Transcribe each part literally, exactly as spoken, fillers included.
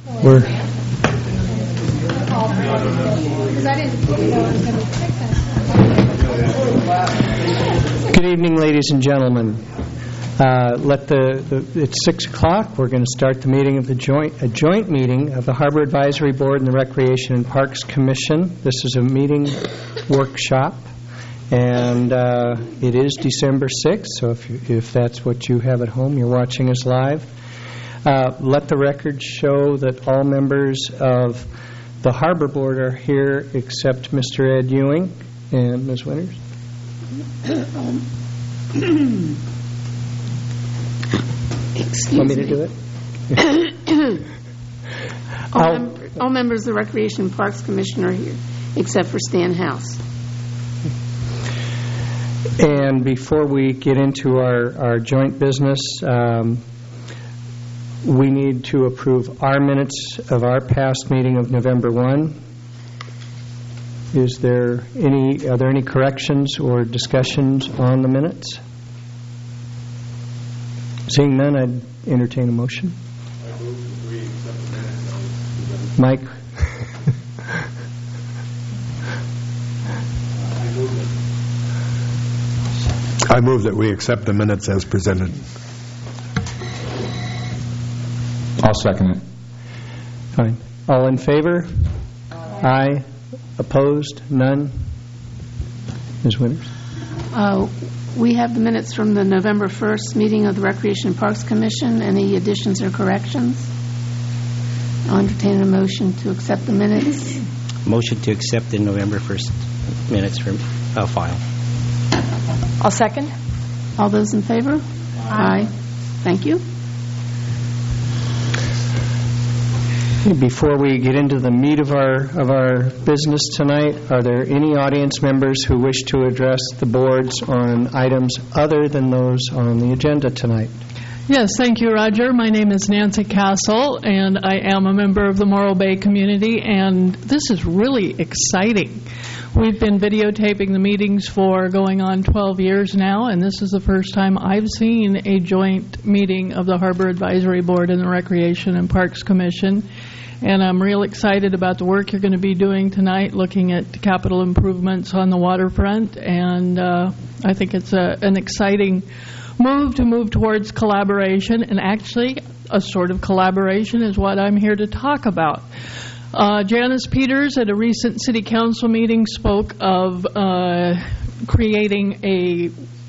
We're Good evening, ladies and gentlemen. Uh, let the, the it's six o'clock. We're going to start the meeting of the joint a joint meeting of the Harbor Advisory Board and the Recreation and Parks Commission. This is a meeting workshop, and uh, it is December sixth. So if you, if that's what you have at home, you're watching us live. Uh, let the record show that all members of the Harbor Board are here except Mister Ed Ewing and Miz Winters. Excuse Want me to me. do it? all, mem- all members of the Recreation and Parks Commission are here, except for Stan House. And before we get into our, our joint business, um, we need to approve our minutes of our past meeting of November first. Is there any, are there any corrections or discussions on the minutes? Seeing none, I'd entertain a motion. I move we accept the minutes. Mike? I move that we accept the minutes as presented. I'll second it. Fine. All in favor? Aye. Opposed? None? Miz Winters? Uh, we have the minutes from the November first meeting of the Recreation and Parks Commission. Any additions or corrections? I'll entertain a motion to accept the minutes. Motion to accept the November first minutes from uh, file. I'll second. All those in favor? Aye. Thank you. Before we get into the meat of our of our business tonight, are there any audience members who wish to address the boards on items other than those on the agenda tonight? Yes, thank you, Roger. My name is Nancy Castle, and I am a member of the Morro Bay community, and this is really exciting. We've been videotaping the meetings for going on twelve years now, and this is the first time I've seen a joint meeting of the Harbor Advisory Board and the Recreation and Parks Commission. And I'm real excited about the work you're going to be doing tonight, looking at capital improvements on the waterfront. And uh, I think it's a, an exciting move to move towards collaboration. And actually, a sort of collaboration is what I'm here to talk about. Uh, Janice Peters at a recent city council meeting spoke of uh, creating a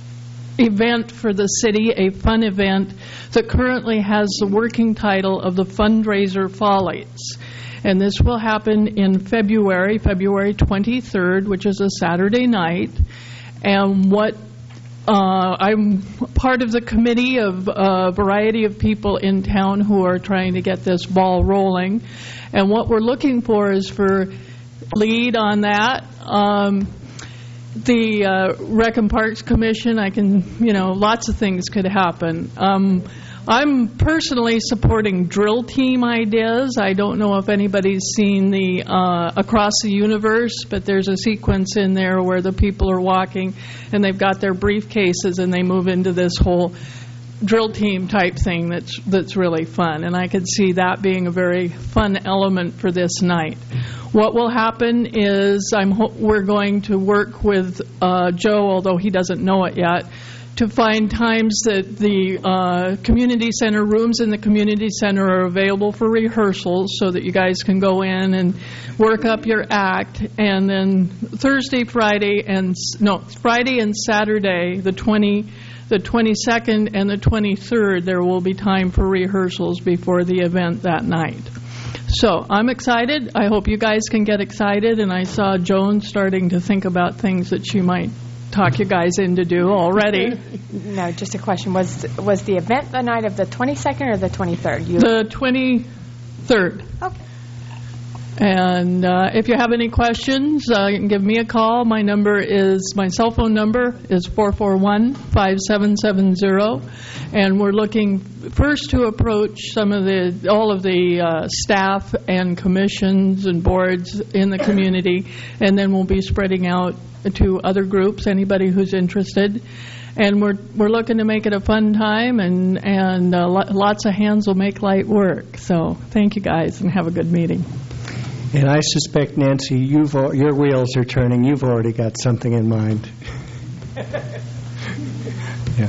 event for the city, a fun event that currently has the working title of the Fundraiser Follies. And this will happen in February, February twenty-third, which is a Saturday night. And what uh, I'm part of the committee of a variety of people in town who are trying to get this ball rolling. And what we're looking for is for lead on that. Um, The uh, Rec and Parks Commission, I can, you know, lots of things could happen. Um, I'm personally supporting drill team ideas. I don't know if anybody's seen the uh, Across the Universe, but there's a sequence in there where the people are walking and they've got their briefcases and they move into this whole drill team type thing that's that's really fun, and I could see that being a very fun element for this night. What will happen is I'm ho- we're going to work with uh, Joe, although he doesn't know it yet, to find times that the uh, community center rooms in the community center are available for rehearsals, so that you guys can go in and work up your act. And then Thursday, Friday, and no Friday and Saturday, the twenty. The twenty-second and the twenty-third, there will be time for rehearsals before the event that night. So I'm excited. I hope you guys can get excited. And I saw Joan starting to think about things that she might talk you guys into do already. No, just a question. Was was the event the night of the twenty-second or the twenty-third? You... The twenty-third. Okay. And uh, if you have any questions, uh, you can give me a call. My number is, my cell phone number is four four one, five seven seven zero. And we're looking first to approach some of the, all of the uh, staff and commissions and boards in the community. And then we'll be spreading out to other groups, anybody who's interested. And we're we're looking to make it a fun time, and, and uh, lo- lots of hands will make light work. So thank you guys, and have a good meeting. And I suspect, Nancy, you've al- your wheels are turning. You've already got something in mind. Yeah.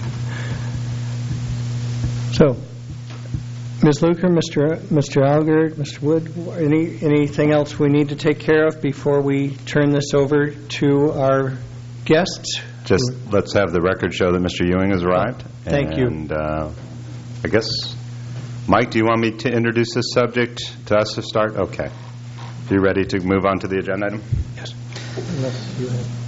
So, Miz Luker, Mister Mister Alger, Mister Wood, any anything else we need to take care of before we turn this over to our guests? Just let's have the record show that Mister Ewing has arrived. Thank you. And uh, I guess, Mike, do you want me to introduce this subject to us to start? Okay. Are you ready to move on to the agenda item? Yes. Unless you have.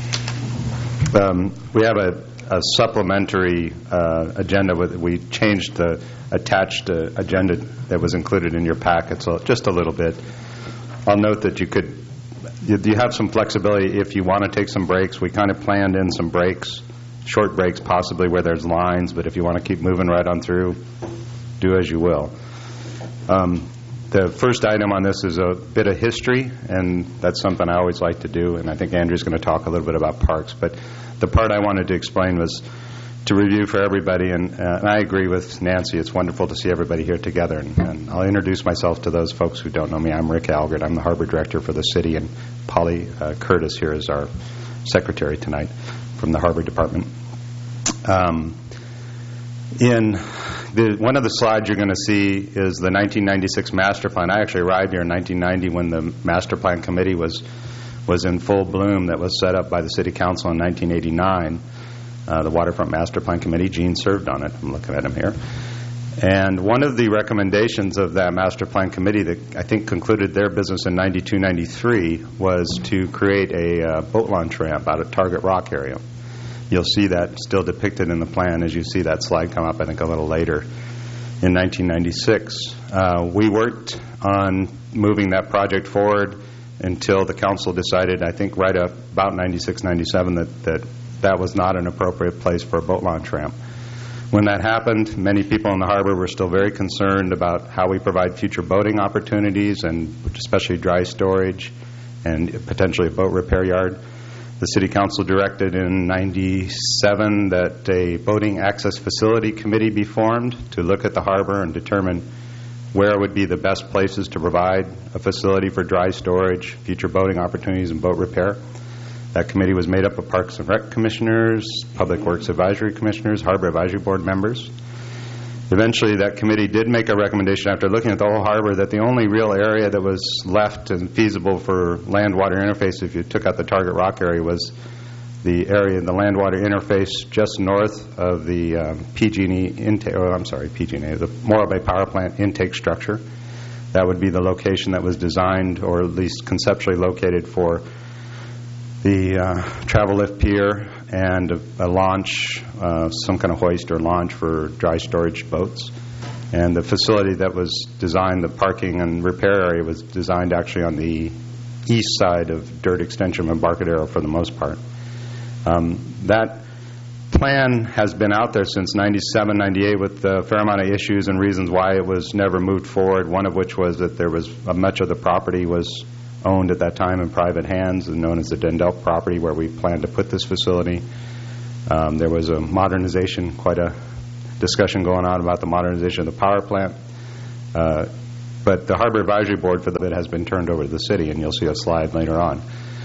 Um, we have a, a supplementary uh, agenda. With, we changed the attached uh, agenda that was included in your packet, so just a little bit. I'll note that you could, you, you have some flexibility if you want to take some breaks. We kind of planned in some breaks, short breaks possibly where there's lines, but if you want to keep moving right on through, do as you will. Um, The first item on this is a bit of history, and that's something I always like to do, and I think Andrew's going to talk a little bit about parks. But the part I wanted to explain was to review for everybody, and, uh, and I agree with Nancy. It's wonderful to see everybody here together, and, and I'll introduce myself to those folks who don't know me. I'm Rick Algert. I'm the harbor director for the city, and Polly uh, Curtis here is our secretary tonight from the harbor department. Um, in The, one of the slides you're going to see is the nineteen ninety-six master plan. I actually arrived here in nineteen ninety when the master plan committee was was in full bloom that was set up by the city council in nineteen eighty-nine. Uh, the waterfront master plan committee, Gene served on it. I'm looking at him here. And one of the recommendations of that master plan committee that I think concluded their business in ninety-two ninety-three was to create a uh, boat launch ramp out at Target Rock area. You'll see that still depicted in the plan as you see that slide come up, I think, a little later in nineteen ninety-six. Uh, we worked on moving that project forward until the council decided, I think right up about ninety-six, ninety-seven, that, that that was not an appropriate place for a boat launch ramp. When that happened, many people in the harbor were still very concerned about how we provide future boating opportunities, and especially dry storage and potentially a boat repair yard. The City Council directed in ninety-seven that a boating access facility committee be formed to look at the harbor and determine where would be the best places to provide a facility for dry storage, future boating opportunities, and boat repair. That committee was made up of Parks and Rec commissioners, Public Works Advisory commissioners, Harbor Advisory Board members. Eventually, that committee did make a recommendation after looking at the whole harbor that the only real area that was left and feasible for land-water interface, if you took out the Target Rock area, was the area, the land-water interface just north of the um, P G and E intake. Oh, I'm sorry, P G and E, the Morro Bay Power Plant intake structure. That would be the location that was designed, or at least conceptually located, for the uh, travel lift pier and a, a launch, uh, some kind of hoist or launch for dry storage boats. And the facility that was designed, the parking and repair area, was designed actually on the east side of Dirt Extension and Embarcadero for the most part. Um, that plan has been out there since ninety-seven, ninety-eight with a fair amount of issues and reasons why it was never moved forward, one of which was that there was uh, much of the property was owned at that time in private hands, and known as the Dendelk property, where we planned to put this facility. Um, there was a modernization, quite a discussion going on about the modernization of the power plant. Uh, but the Harbor Advisory Board for the bit has been turned over to the city, and you'll see a slide later on.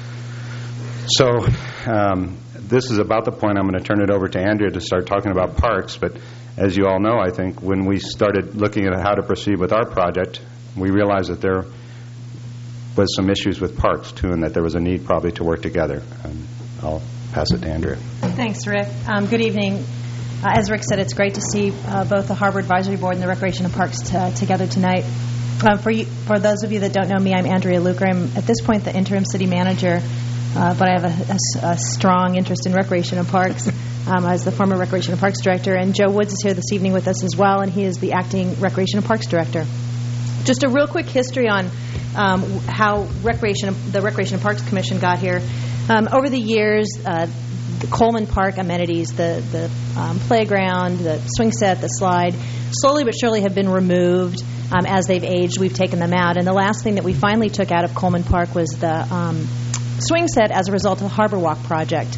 So um, this is about the point I'm going to turn it over to Andrea to start talking about parks. But as you all know, I think when we started looking at how to proceed with our project, we realized that there was some issues with parks, too, and that there was a need probably to work together. Um, I'll pass it to Andrea. Thanks, Rick. Um, good evening. Uh, as Rick said, it's great to see uh, both the Harbor Advisory Board and the Recreation and Parks t- together tonight. Uh, for you, for those of you that don't know me, I'm Andrea Luker. I'm at this point the interim city manager, uh, but I have a, a, a strong interest in Recreation and Parks um, as the former Recreation and Parks director. And Joe Woods is here this evening with us as well, and he is the acting Recreation and Parks director. Just a real quick history on um, how Recreation, the Recreation and Parks Commission got here. Um, over the years, uh, the Coleman Park amenities, the, the um, playground, the swing set, the slide, slowly but surely have been removed um, as they've aged. We've taken them out. And the last thing that we finally took out of Coleman Park was the um, swing set as a result of the Harbor Walk project.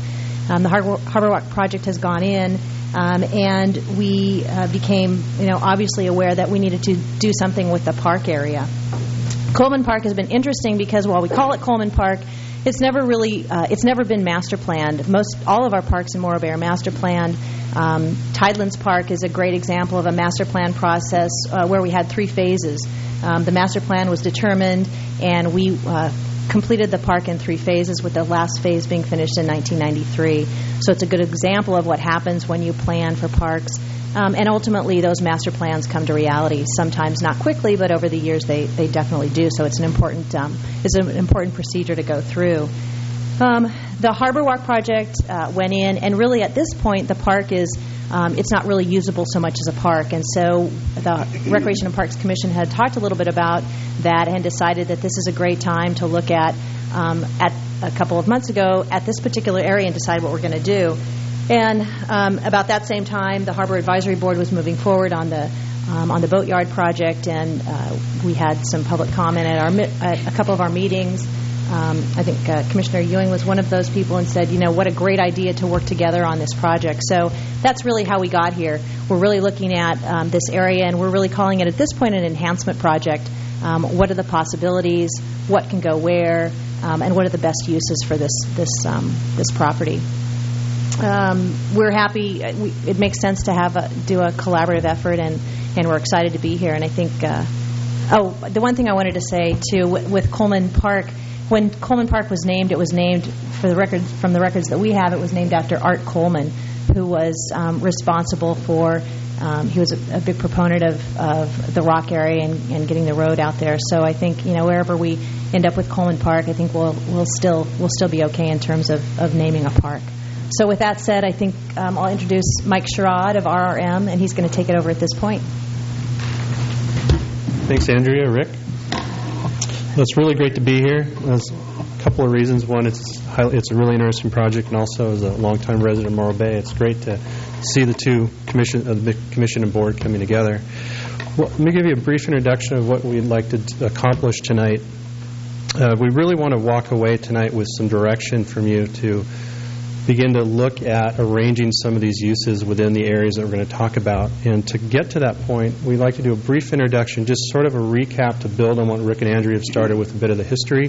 Um, the Harbor, Harbor Walk project has gone in, um, and we uh, became, you know, obviously aware that we needed to do something with the park area. Coleman Park has been interesting because while we call it Coleman Park, it's never really, uh, it's never been master planned. Most, all of our parks in Morro Bay are master planned. Um, Tidelands Park is a great example of a master plan process uh, where we had three phases. Um, the master plan was determined, and we uh, completed the park in three phases, with the last phase being finished in nineteen ninety-three. So it's a good example of what happens when you plan for parks. Um, and ultimately, those master plans come to reality. Sometimes not quickly, but over the years, they, they definitely do. So it's an important um, it's an important procedure to go through. Um, the Harbor Walk project uh, went in, and really at this point, the park is um, it's not really usable so much as a park. And so the Recreation and Parks Commission had talked a little bit about that and decided that this is a great time to look at um, at a couple of months ago at this particular area and decide what we're going to do. And um, about that same time, the Harbor Advisory Board was moving forward on the um, on the boatyard project, and uh, we had some public comment at our at a couple of our meetings. Um, I think uh, Commissioner Ewing was one of those people and said, you know, what a great idea to work together on this project. So that's really how we got here. We're really looking at um, this area, and we're really calling it at this point an enhancement project. Um, what are the possibilities? What can go where? Um, and what are the best uses for this this um, this property? Um, we're happy. We, it makes sense to have a, do a collaborative effort, and, and we're excited to be here. And I think, uh, oh, the one thing I wanted to say too with, with Coleman Park, when Coleman Park was named, it was named for the record from the records that we have. It was named after Art Coleman, who was um, responsible for. Um, he was a, a big proponent of, of the Rock area and, and getting the road out there. So I think, you know, wherever we end up with Coleman Park, I think we'll we'll still we'll still be okay in terms of, of naming a park. So with that said, I think um, I'll introduce Mike Sherrod of R R M, and he's going to take it over at this point. Thanks, Andrea. Rick? Well, it's really great to be here. There's a couple of reasons. One, it's highly, it's a really interesting project, and also as a longtime resident of Morro Bay, it's great to see the two commission, uh, the commission and board coming together. Well, let me give you a brief introduction of what we'd like to d- accomplish tonight. Uh, we really want to walk away tonight with some direction from you to begin to look at arranging some of these uses within the areas that we're going to talk about. And to get to that point, we'd like to do a brief introduction, just sort of a recap to build on what Rick and Andrea have started with, a bit of the history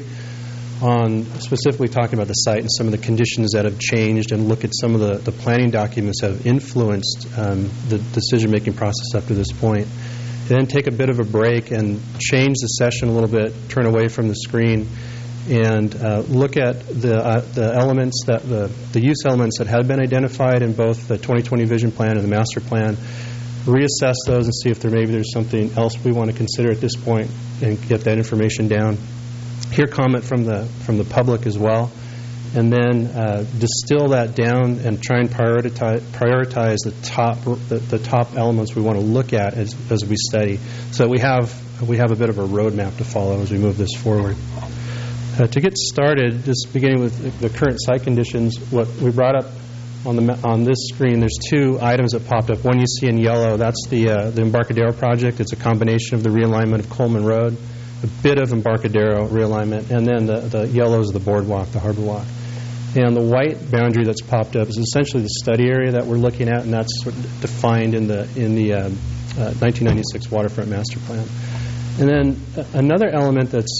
on specifically talking about the site and some of the conditions that have changed, and look at some of the, the planning documents that have influenced um, the decision-making process up to this point. And then take a bit of a break and change the session a little bit, turn away from the screen, and uh, look at the uh, the elements that the the use elements that have been identified in both the twenty twenty vision plan and the master plan, reassess those and see if there maybe there's something else we want to consider at this point, and get that information down. Hear comment from the from the public as well, and then uh, distill that down and try and prioritize prioritize the top the, the top elements we want to look at as as we study, so that we have we have a bit of a roadmap to follow as we move this forward. Uh, to get started, just beginning with the current site conditions, what we brought up on the on this screen, there's two items that popped up. One you see in yellow, that's the uh, the Embarcadero project. It's a combination of the realignment of Coleman Road, a bit of Embarcadero realignment, and then the, the yellow is the boardwalk, the Harbor Walk. And the white boundary that's popped up is essentially the study area that we're looking at, and that's sort of defined in the in the uh, uh, nineteen ninety-six Waterfront Master Plan. And then uh, another element that's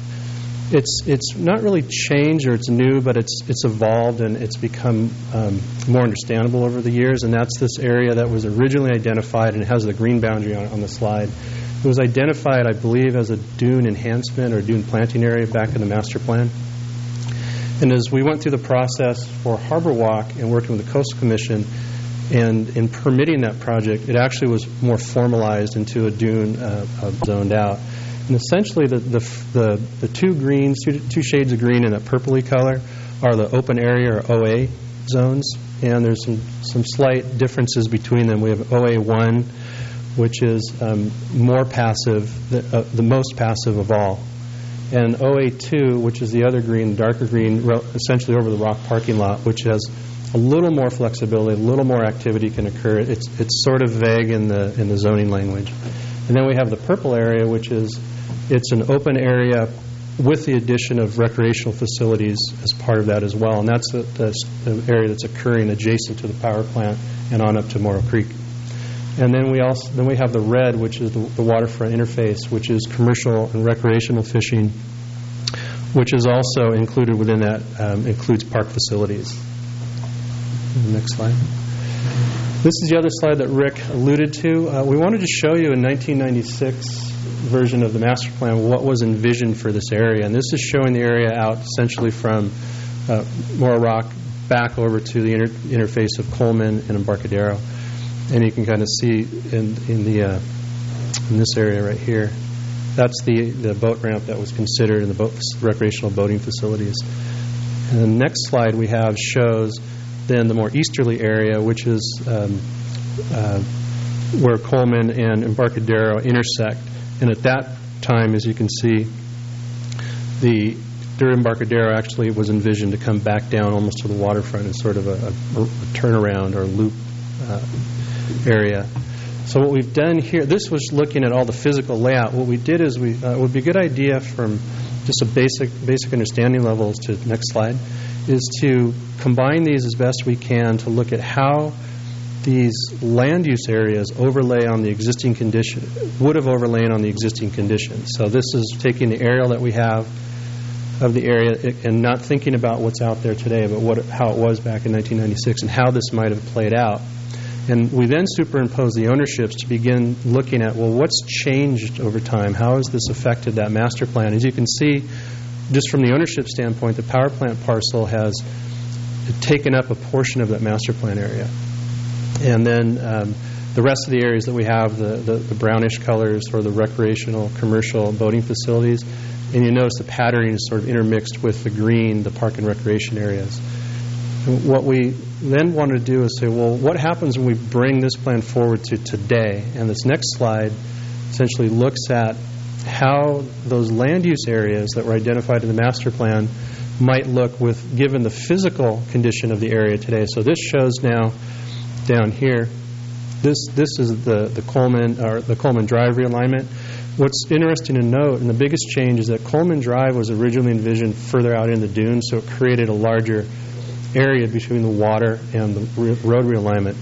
It's it's not really changed or it's new, but it's it's evolved and it's become um, more understandable over the years, and that's this area that was originally identified, and it has the green boundary on, on the slide. It was identified, I believe, as a dune enhancement or dune planting area back in the master plan. And as we went through the process for Harbor Walk and working with the Coastal Commission and in permitting that project, it actually was more formalized into a dune uh, uh, zoned out. And essentially, the, the the the two greens, two, two shades of green in that purpley color, are the open area or O A zones, and there's some some slight differences between them. We have O A one, which is um, more passive, the, uh, the most passive of all, and O A two, which is the other green, darker green, ro- essentially over the rock parking lot, which has a little more flexibility, a little more activity can occur. It's it's sort of vague in the in the zoning language. And then we have the purple area, which is it's an open area with the addition of recreational facilities as part of that as well. And that's the, the, the area that's occurring adjacent to the power plant and on up to Morrow Creek. And then we also then we have the red, which is the, the waterfront interface, which is commercial and recreational fishing, which is also included within that, um, includes park facilities. Next slide. This is the other slide that Rick alluded to. Uh, we wanted to show you in nineteen ninety-six version of the master plan what was envisioned for this area. And this is showing the area out essentially from uh, Morro Rock back over to the inter- interface of Coleman and Embarcadero. And you can kind of see in in the uh, in this area right here, that's the, the boat ramp that was considered in the boat, recreational boating facilities. And the next slide we have shows then the more easterly area, which is um, uh, where Coleman and Embarcadero intersect. And at that time, as you can see, the their Embarcadero actually was envisioned to come back down almost to the waterfront as sort of a, a, a turnaround or loop uh, area. So what we've done here, this was looking at all the physical layout. What we did is we, uh, it would be a good idea from just a basic basic understanding levels to next slide, is to combine these as best we can to look at how these land use areas overlay on the existing condition, would have overlain on the existing conditions. So this is taking the aerial that we have of the area and not thinking about what's out there today, but what how it was back in nineteen ninety-six and how this might have played out. And we then superimpose the ownerships to begin looking at, well, what's changed over time? How has this affected that master plan? As you can see, just from the ownership standpoint, the power plant parcel has taken up a portion of that master plan area. And then um, the rest of the areas that we have, the, the, the brownish colors or the recreational, commercial boating facilities, and you notice the patterning is sort of intermixed with the green, the park and recreation areas. And what we then want to do is say, well, what happens when we bring this plan forward to today? And this next slide essentially looks at how those land use areas that were identified in the master plan might look with given the physical condition of the area today. So this shows now down here, this this is the, the Coleman or the Coleman Drive realignment. What's interesting to note, and the biggest change, is that Coleman Drive was originally envisioned further out in the dunes, so it created a larger area between the water and the re- road realignment.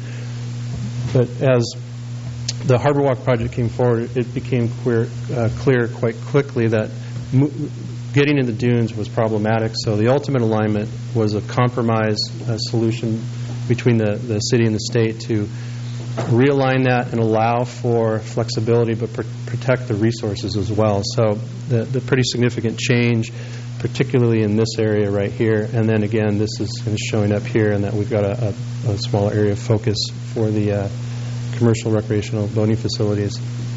But as the Harbor Walk project came forward, it became clear, uh, clear quite quickly that mo- getting in the dunes was problematic, so the ultimate alignment was a compromise uh, solution between the, the city and the state to realign that and allow for flexibility but pr- protect the resources as well. So the, the pretty significant change, particularly in this area right here, and then again this is showing up here in that we've got a, a, a small area of focus for the uh, commercial recreational boating facilities.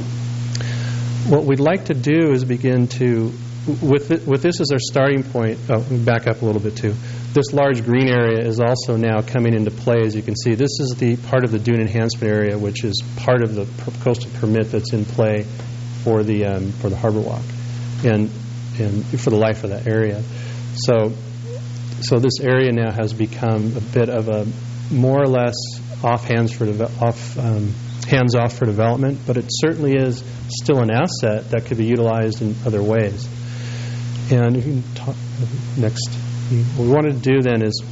What we'd like to do is begin to, with it, with this as our starting point, oh, back up a little bit too, this large green area is also now coming into play. As you can see, this is the part of the dune enhancement area, which is part of the coastal permit that's in play for the um, for the Harbor Walk, and and for the life of that area. So, so this area now has become a bit of a more or less off hands for deve- off um, hands off for development, but it certainly is still an asset that could be utilized in other ways. And if you can talk next. What we wanted to do then is,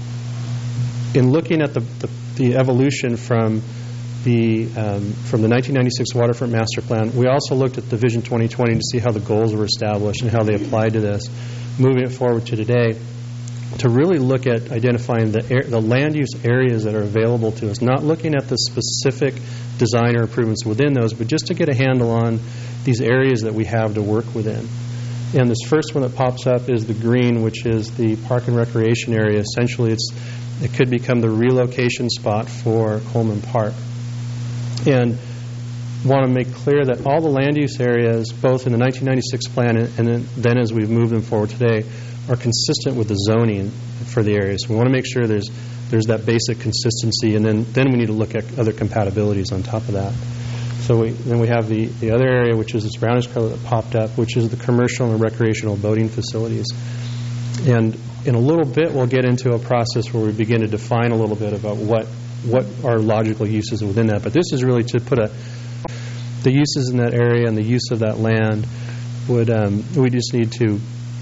in looking at the, the, the evolution from the um, from the nineteen ninety-six Waterfront Master Plan, we also looked at the Vision twenty twenty to see how the goals were established and how they applied to this, moving it forward to today, to really look at identifying the air, the land use areas that are available to us, not looking at the specific design or improvements within those, but just to get a handle on these areas that we have to work within. And this first one that pops up is the green, which is the park and recreation area. Essentially, it's it could become the relocation spot for Coleman Park. And want to make clear that all the land use areas, both in the nineteen ninety-six plan and, and then, then as we've moved them forward today, are consistent with the zoning for the area. So we want to make sure there's there's that basic consistency, and then, then we need to look at other compatibilities on top of that. So we, then we have the, the other area, which is this brownish color that popped up, which is the commercial and recreational boating facilities. And in a little bit, we'll get into a process where we begin to define a little bit about what what are logical uses within that. But this is really to put a the uses in that area and the use of that land would um, we just need to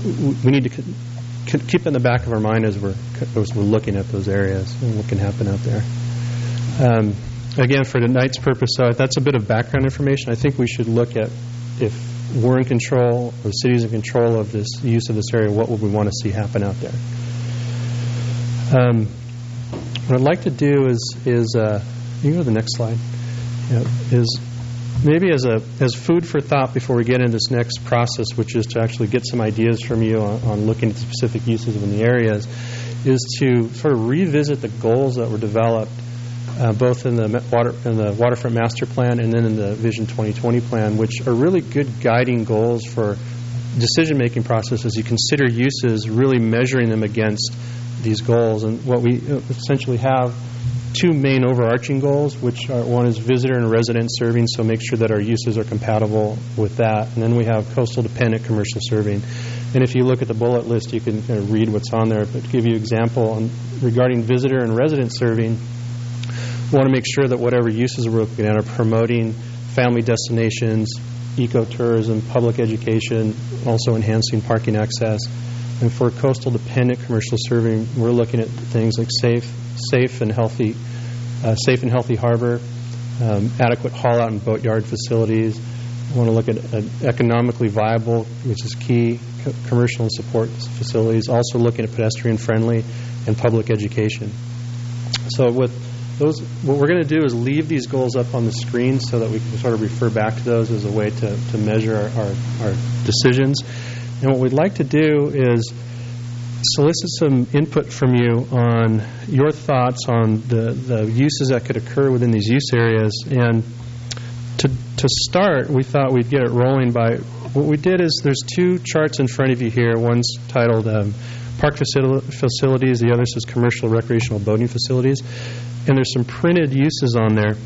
w- we need to c- c- keep it in the back of our mind as we're c- as we're looking at those areas and what can happen out there. Um, again, for tonight's purpose, so that's a bit of background information. I think we should look at if we're in control, or the city's in control of this use of this area, what would we want to see happen out there? Um, what I'd like to do is, is uh, you can go to the next slide, yeah, is maybe as a as food for thought before we get into this next process, which is to actually get some ideas from you on, on looking at the specific uses in the areas, is to sort of revisit the goals that were developed uh, both in the water in the waterfront master plan and then in the Vision twenty twenty plan, which are really good guiding goals for decision-making process as you consider uses, really measuring them against these goals. And what we essentially have two main overarching goals, which are, one is visitor and resident serving, so make sure that our uses are compatible with that. And then we have coastal dependent commercial serving. And if you look at the bullet list, you can kind of read what's on there. But to give you an example, on, regarding visitor and resident serving, we want to make sure that whatever uses we're looking at are promoting family destinations, ecotourism, public education, also enhancing parking access. And for coastal dependent commercial serving, we're looking at things like safe, safe and healthy, uh, safe and healthy harbor, um, adequate haul-out and boatyard facilities. We want to look at uh, economically viable, which is key, co- commercial and support facilities. Also looking at pedestrian-friendly and public education. So with those, what we're going to do is leave these goals up on the screen so that we can sort of refer back to those as a way to, to measure our, our, our decisions. And what we'd like to do is solicit some input from you on your thoughts on the, the uses that could occur within these use areas. And to to start, we thought we'd get it rolling by, what we did is there's two charts in front of you here. One's titled um, Park facil- Facilities, the other says Commercial Recreational Boating Facilities. And there's some printed uses on there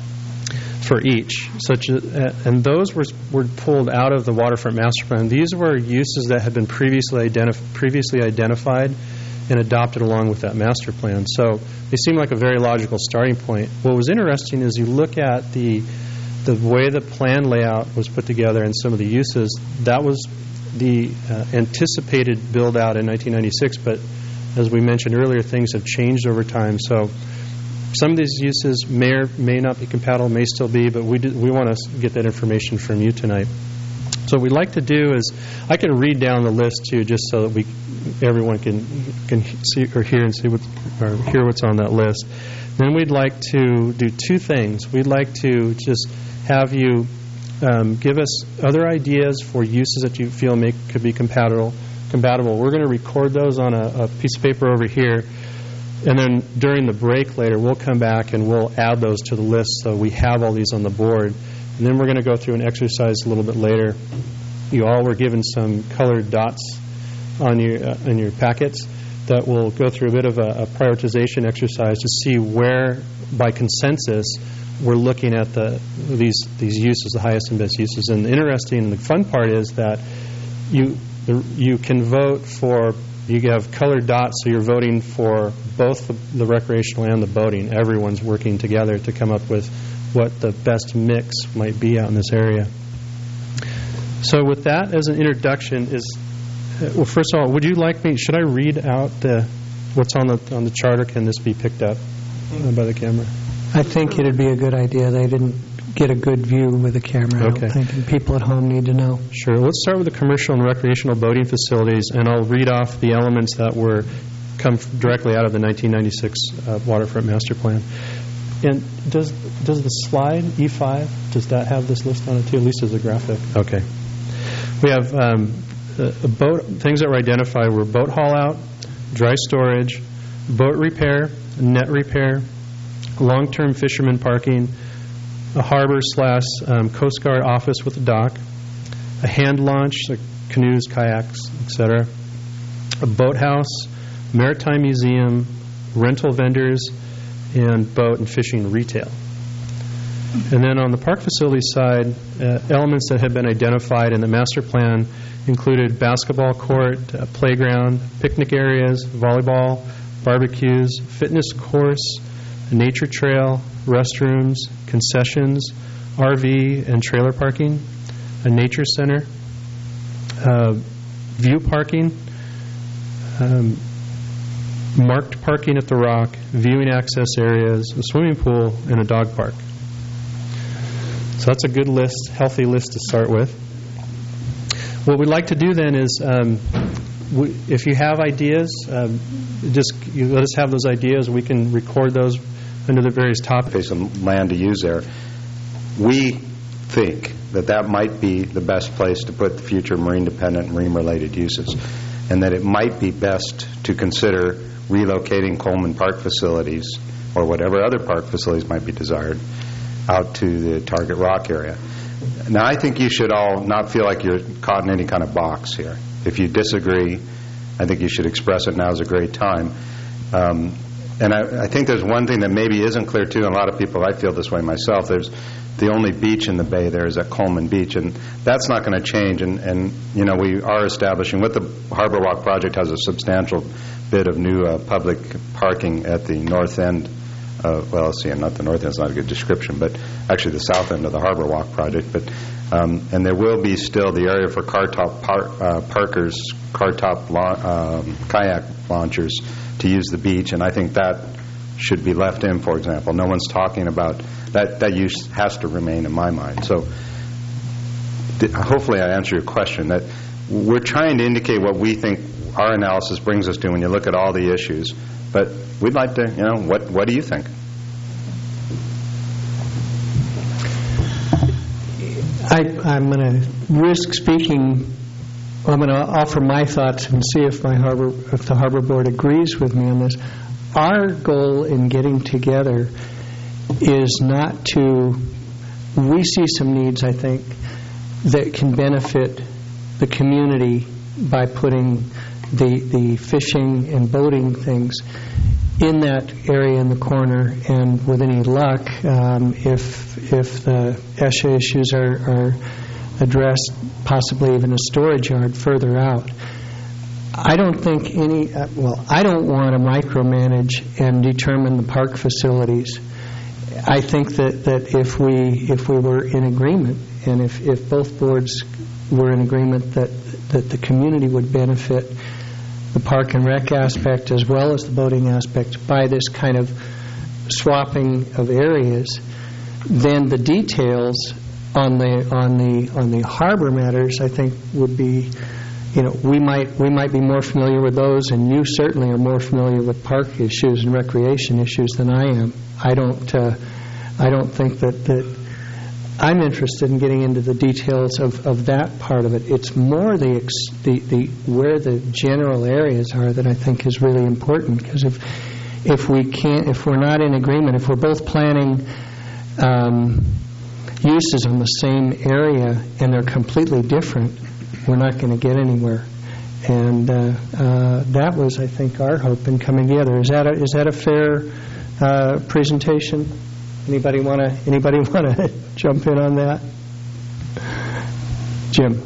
for each, such as, uh, and those were were pulled out of the waterfront master plan. These were uses that had been previously identif- previously identified and adopted along with that master plan. So they seem like a very logical starting point. What was interesting is you look at the the way the plan layout was put together and some of the uses. That was the uh, anticipated build out in nineteen ninety-six, but as we mentioned earlier, things have changed over time. So some of these uses may or may not be compatible, may still be, but we do, we want to get that information from you tonight. So what we'd like to do is, I can read down the list too, just so that we everyone can can see or hear and see what or hear what's on that list. Then we'd like to do two things. We'd like to just have you um, give us other ideas for uses that you feel make could be compatible. Compatible. We're going to record those on a, a piece of paper over here. And then during the break later, we'll come back and we'll add those to the list so we have all these on the board. And then we're going to go through an exercise a little bit later. You all were given some colored dots on your uh, in your packets that will go through a bit of a, a prioritization exercise to see where, by consensus, we're looking at the these these uses, the highest and best uses. And the interesting and the fun part is that you the, you can vote for. You have colored dots, so you're voting for both the, the recreational and the boating. Everyone's working together to come up with what the best mix might be out in this area. So with that as an introduction, is well, first of all, would you like me, should I read out the what's on the on the chart, or can this be picked up uh, by the camera? I think it'd be a good idea. They didn't get a good view with the camera, I Okay. don't think, and people at home need to know. Sure. Let's start with the commercial and recreational boating facilities, and I'll read off the elements that were come directly out of the nineteen ninety-six uh, waterfront master plan. And does does the slide E five, does that have this list on it too, at least as a graphic? Okay. We have um, a, a boat, things that were identified were boat haul out, dry storage, boat repair, net repair, long-term fisherman parking, a harbor slash um, Coast Guard office with a dock, a hand launch, like canoes, kayaks, et cetera, a boathouse, maritime museum, rental vendors, and boat and fishing retail. And then on the park facility side, uh, elements that have been identified in the master plan included basketball court, uh, playground, picnic areas, volleyball, barbecues, fitness course, a nature trail, restrooms, concessions, R V and trailer parking, a nature center, uh, view parking, um, marked parking at the Rock, viewing access areas, a swimming pool, and a dog park. So that's a good list, healthy list to start with. What we'd like to do then is, um, we, if you have ideas, um, just you let us have those ideas. We can record those under the various topics. Some land to use there. We think that that might be the best place to put the future marine-dependent and marine-related uses, and that it might be best to consider relocating Coleman Park facilities or whatever other park facilities might be desired out to the Target Rock area. Now, I think you should all not feel like you're caught in any kind of box here. If you disagree, I think you should express it. Now is a great time. Um, and I, I think there's one thing that maybe isn't clear, too, and a lot of people, I feel this way myself. There's the only beach in the bay there is at Coleman Beach, and that's not going to change. And, and, you know, we are establishing, with the Harbor Walk project, has a substantial bit of new uh, public parking at the north end. Uh, well, let's see, not the north end, it's not a good description, but actually the south end of the Harbor Walk project. But um, and there will be still the area for car top par- uh, parkers, car top la- um, kayak launchers to use the beach, and I think that should be left in, for example. No one's talking about that. That use has to remain in my mind. So th- hopefully I answer your question, that we're trying to indicate what we think our analysis brings us to when you look at all the issues. But we'd like to, you know, what what do you think? I, I'm going to risk speaking. I'm going to offer my thoughts and see if my harbor, if the Harbor Board agrees with me on this. Our goal in getting together is not to. We see some needs, I think, that can benefit the community by putting the the fishing and boating things in that area in the corner, and with any luck, um, if if the ESHA issues are, are addressed, possibly even a storage yard further out. I don't think any, uh, well, I don't want to micromanage and determine the park facilities. I think that, that if we if we were in agreement, and if, if both boards were in agreement that, that the community would benefit the park and rec aspect as well as the boating aspect by this kind of swapping of areas, then the details on the on the on the harbor matters, I think, would be, you know, we might we might be more familiar with those, and you certainly are more familiar with park issues and recreation issues than I am. I don't uh, I don't think that that I'm interested in getting into the details of, of that part of it. It's more the, ex, the the where the general areas are that I think is really important, because if if we can't, if we're not in agreement, if we're both planning um, uses on the same area and they're completely different, we're not going to get anywhere. And uh, uh, that was, I think, our hope in coming together. Is that a, is that a fair uh, presentation? Anybody want to anybody want to jump in on that? Jim.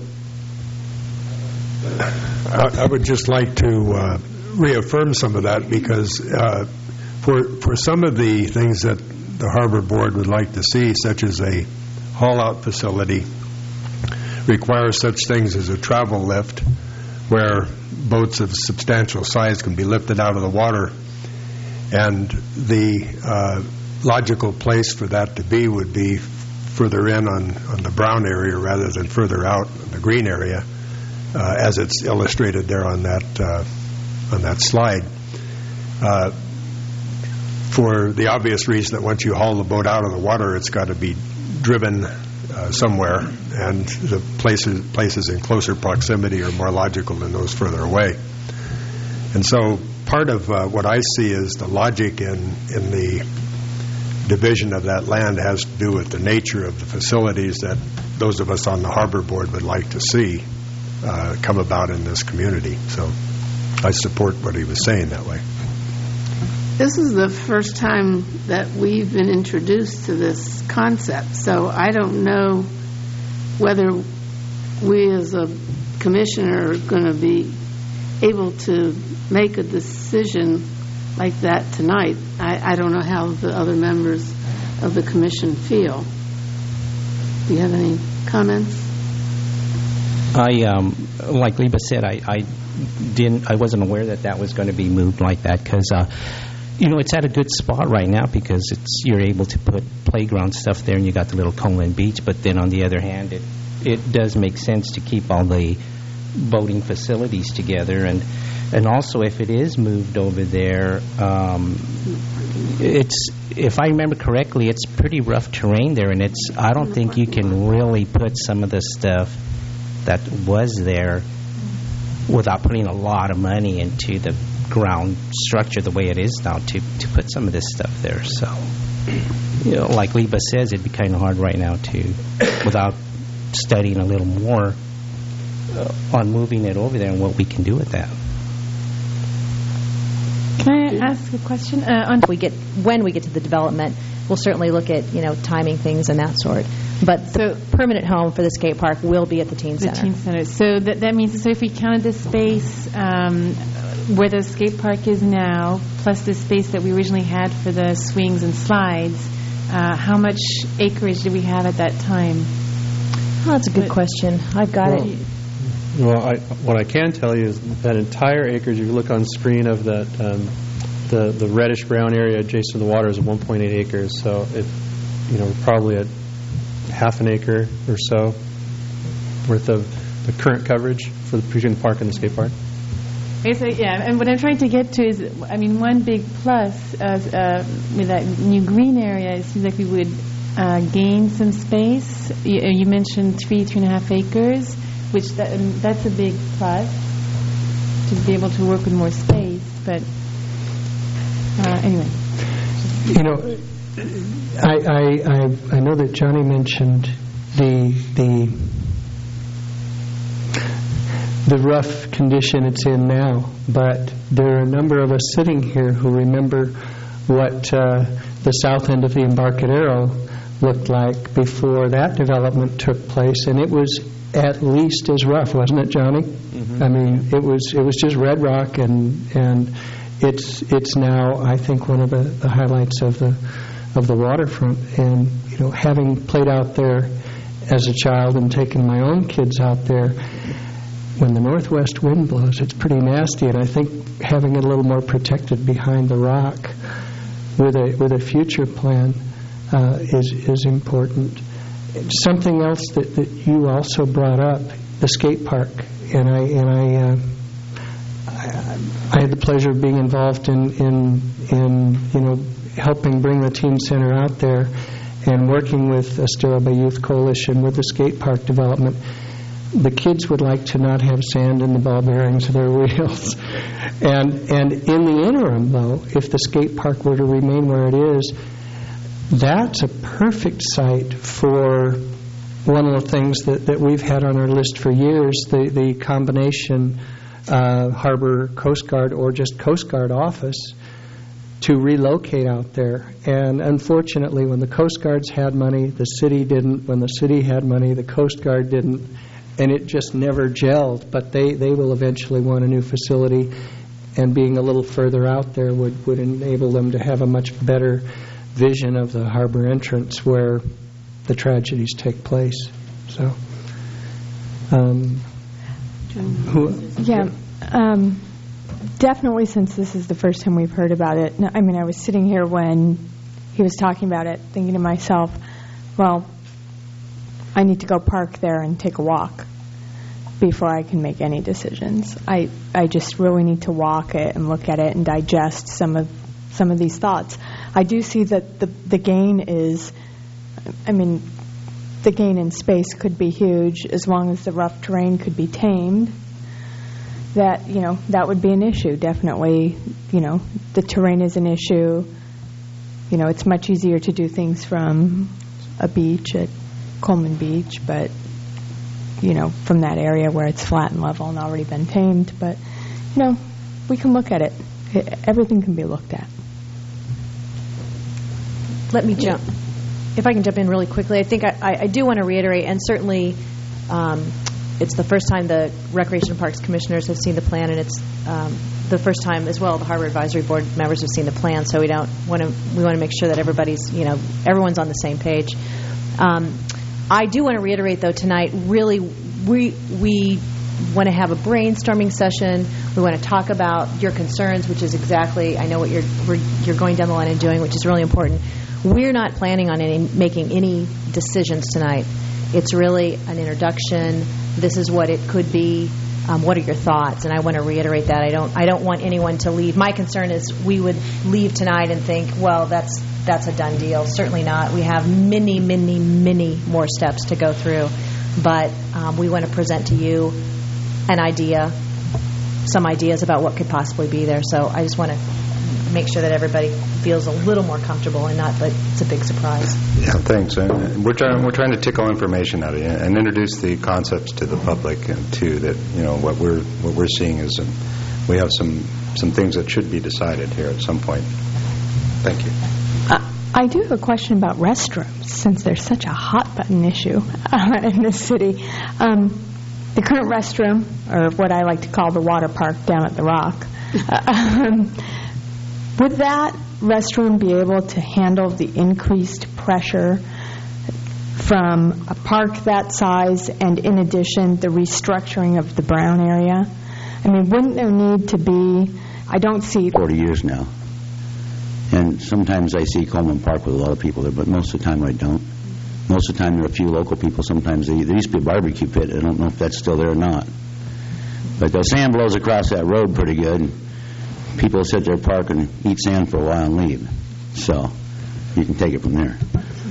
I, I would just like to uh, reaffirm some of that, because uh, for for some of the things that the Harbor Board would like to see, such as a haul-out facility, requires such things as a travel lift, where boats of substantial size can be lifted out of the water, and the uh, logical place for that to be would be further in on, on the brown area rather than further out in the green area, uh, as it's illustrated there on that uh, on that slide. Uh, for the obvious reason that once you haul the boat out of the water, it's got to be driven uh, somewhere, and the places places in closer proximity are more logical than those further away. And so part of uh, what I see is the logic in in the division of that land has to do with the nature of the facilities that those of us on the Harbor Board would like to see uh, come about in this community. So I support what he was saying that way. This is the first time that we've been introduced to this concept, so I don't know whether we as a commissioner are going to be able to make a decision like that tonight. I, I don't know how the other members of the commission feel. Do you have any comments? I, um, like Liba said, I, I didn't, I wasn't aware that that was going to be moved like that because, uh, you know, it's at a good spot right now because it's you're able to put playground stuff there and you got the little Coleman Beach. But then on the other hand, it it does make sense to keep all the boating facilities together, and and also if it is moved over there, um, it's if I remember correctly, it's pretty rough terrain there, and it's I don't think you can really put some of the stuff that was there without putting a lot of money into the ground structure the way it is now to, to put some of this stuff there. So, you know, like Liba says, it'd be kind of hard right now to, without studying a little more uh, on moving it over there and what we can do with that. Can I ask a question? Uh, on we get when we get to the development, we'll certainly look at you know timing things and that sort. But the so, permanent home for the skate park will be at the teen the center. The teen center. So that that means so if we counted the space um, where the skate park is now, plus the space that we originally had for the swings and slides, uh, how much acreage did we have at that time? Oh, that's a good but, question. I've got well, it. Well, I, what I can tell you is that entire acreage, if you look on screen of that, um, the the reddish brown area adjacent to the water is one point eight acres. So if you know, we're probably at half an acre or so worth of the current coverage for the between the park and the skate park. Okay, so yeah, and what I'm trying to get to is, I mean, one big plus uh, uh, with that new green area, it seems like we would uh, gain some space. You, you mentioned three, three and a half acres, which that, um, that's a big plus to be able to work with more space. But uh, anyway, you know, I, I I I know that Johnny mentioned the the. the rough condition it's in now, but there are a number of us sitting here who remember what uh, the south end of the Embarcadero looked like before that development took place, and it was at least as rough, wasn't it, Johnny? Mm-hmm. I mean, it was it was just red rock, and and it's it's now I think one of the, the highlights of the of the waterfront. And you know, having played out there as a child and taken my own kids out there, when the northwest wind blows, it's pretty nasty, and I think having it a little more protected behind the rock with a with a future plan uh, is is important. Something else that, that you also brought up, the skate park, and I and I, uh, I I had the pleasure of being involved in in in you know helping bring the teen center out there and working with Estero Bay Youth Coalition with the skate park development. The kids would like to not have sand in the ball bearings of their wheels. And and in the interim, though, if the skate park were to remain where it is, that's a perfect site for one of the things that, that we've had on our list for years, the, the combination uh, Harbor Coast Guard or just Coast Guard office to relocate out there. And unfortunately, when the Coast Guards had money, the city didn't. When the city had money, the Coast Guard didn't. And it just never gelled, but they, they will eventually want a new facility, and being a little further out there would, would enable them to have a much better vision of the harbor entrance where the tragedies take place. So, um, who, yeah, um, definitely since this is the first time we've heard about it. I mean, I was sitting here when he was talking about it, thinking to myself, well, I need to go park there and take a walk before I can make any decisions. I I just really need to walk it and look at it and digest some of some of these thoughts. I do see that the the gain is, I mean, the gain in space could be huge as long as the rough terrain could be tamed. That, you know, that would be an issue, definitely. You know, the terrain is an issue. You know, it's much easier to do things from a beach at Coleman Beach, but you know, from that area where it's flat and level and already been tamed. But you know, we can look at it. it everything can be looked at. Let me jump. If I can jump in really quickly, I think I, I, I do want to reiterate, and certainly um, it's the first time the Recreation and Parks Commissioners have seen the plan, and it's um, the first time as well the Harbor Advisory Board members have seen the plan. So we don't want to we want to make sure that everybody's you know everyone's on the same page. Um, I do want to reiterate, though, tonight, really we we want to have a brainstorming session. We want to talk about your concerns, which is exactly, I know what you're we're, you're going down the line and doing, which is really important. We're not planning on any, making any decisions tonight. It's really an introduction. This is what it could be. Um, what are your thoughts? And I want to reiterate that. I don't I don't want anyone to leave. My concern is we would leave tonight and think, well, that's that's a done deal. Certainly not. We have many, many, many more steps to go through. But um, we want to present to you an idea, some ideas about what could possibly be there. So I just want to make sure that everybody feels a little more comfortable and not that it's a big surprise. Yeah, thanks. And we're trying we're trying to tickle information out of you and introduce the concepts to the public, and too that you know what we're what we're seeing is um, we have some some things that should be decided here at some point. Thank you. Uh, I do have a question about restrooms, since there's such a hot button issue uh, in this city. Um, the current restroom, or what I like to call the water park down at the Rock, uh, um, would that restroom be able to handle the increased pressure from a park that size, and in addition, the restructuring of the Brown area? I mean, wouldn't there need to be, I don't see... forty years now. And sometimes I see Coleman Park with a lot of people there, but most of the time I don't. Most of the time there are a few local people. Sometimes they, there used to be a barbecue pit. I don't know if that's still there or not. But the sand blows across that road pretty good. People sit there, park, and eat sand for a while and leave. So you can take it from there.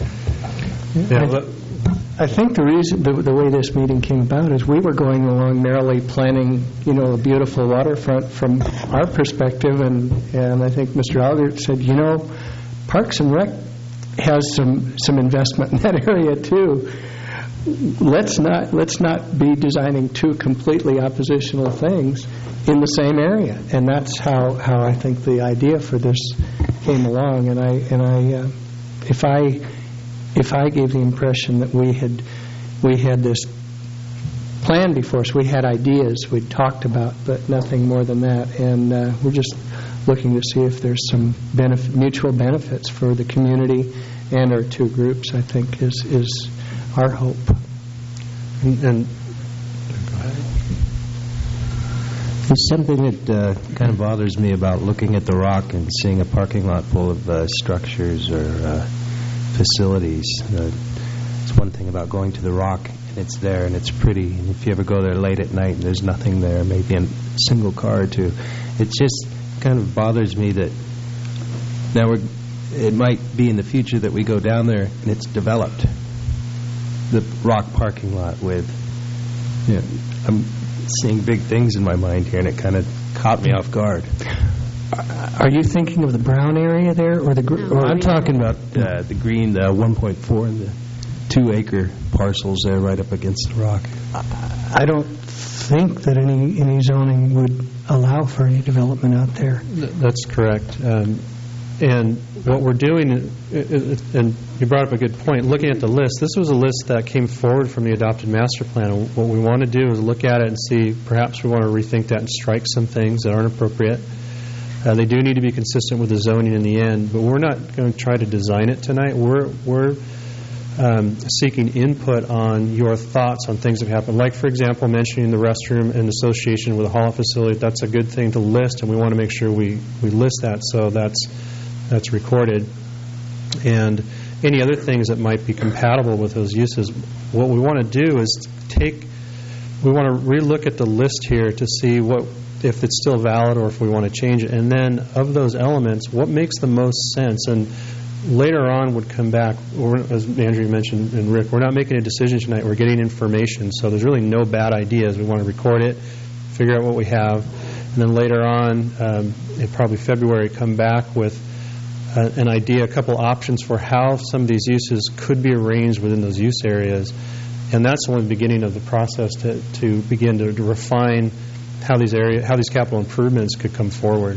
Yeah, but I think the reason, the, the way this meeting came about is we were going along merrily planning, you know, a beautiful waterfront from our perspective, and, and I think Mister Alger said, you know, Parks and Rec has some, some investment in that area too. Let's not let's not be designing two completely oppositional things in the same area, and that's how, how I think the idea for this came along. And I and I uh, if I if I gave the impression that we had we had this plan before us, we had ideas we'd talked about, but nothing more than that, and uh, we're just looking to see if there's some benefit, mutual benefits for the community and our two groups. I think is is our hope. And, and there's something that uh, kind of bothers me about looking at the Rock and seeing a parking lot full of uh, structures or uh, facilities. Uh, it's one thing about going to the Rock, and it's there, and it's pretty. And if you ever go there late at night and there's nothing there, maybe a single car or two, it just kind of bothers me that now we're, it might be in the future that we go down there and it's developed. The Rock parking lot with, you know, I'm seeing big things in my mind here, and it kind of caught me off guard. Are you thinking of the Brown area there, or the? Gr- or I'm talking about uh, the green, the one point four, and the two-acre parcels there right up against the Rock. I don't think that any any zoning would allow for any development out there. That's correct. Um, and what we're doing, and you brought up a good point, looking at the list, this was a list that came forward from the adopted master plan. And what we want to do is look at it and see, perhaps we want to rethink that and strike some things that aren't appropriate. Uh, they do need to be consistent with the zoning in the end, but we're not going to try to design it tonight. We're we're um, seeking input on your thoughts on things that have happened. Like, for example, mentioning the restroom in association with a Hall facility. That's a good thing to list, and we want to make sure we, we list that so that's that's recorded. And any other things that might be compatible with those uses. What we want to do is take, we want to relook at the list here to see what, if it's still valid or if we want to change it. And then of those elements, what makes the most sense? And later on would come back, or as Andrew mentioned and Rick, we're not making a decision tonight. We're getting information. So there's really no bad ideas. We want to record it, figure out what we have, and then later on, um, in probably February, come back with uh, an idea, a couple options for how some of these uses could be arranged within those use areas. And that's only the beginning of the process to, to begin to, to refine how these area, how these capital improvements could come forward.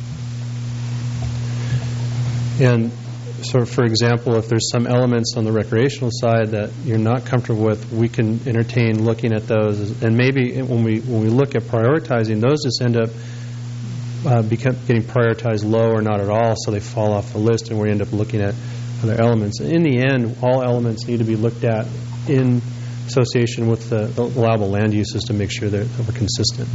And so, for example, if there's some elements on the recreational side that you're not comfortable with, we can entertain looking at those. And maybe when we when we look at prioritizing, those just end up uh, become, getting prioritized low or not at all, so they fall off the list, and we end up looking at other elements. In the end, all elements need to be looked at in association with the the allowable land uses to make sure that we're consistent.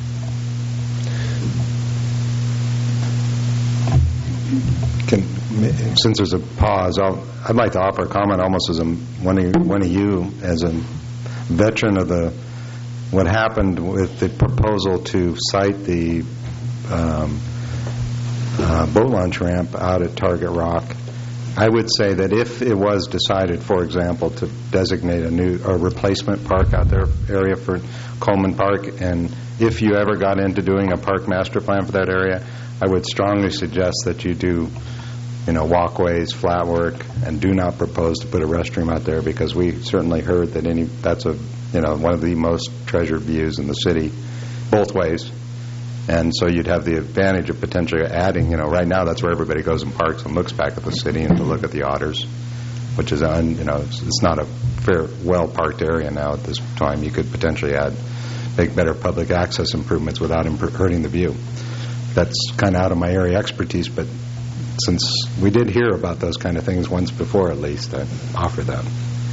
Can, since there's a pause, I'll, I'd like to offer a comment almost as a, one, of, one of you, as a veteran of the what happened with the proposal to site the um, uh, boat launch ramp out at Target Rock. I would say that if it was decided, for example, to designate a new or replacement park out there area for Coleman Park, and if you ever got into doing a park master plan for that area, I would strongly suggest that you do, you know, walkways, flat work, and do not propose to put a restroom out there, because we certainly heard that any that's a you know one of the most treasured views in the city, both ways. And so you'd have the advantage of potentially adding, you know, right now that's where everybody goes and parks and looks back at the city and to look at the otters, which is, un, you know, it's, it's not a fair, well-parked area now at this time. You could potentially add, make better public access improvements without imp- hurting the view. That's kind of out of my area expertise, but since we did hear about those kind of things once before, at least, I offer that.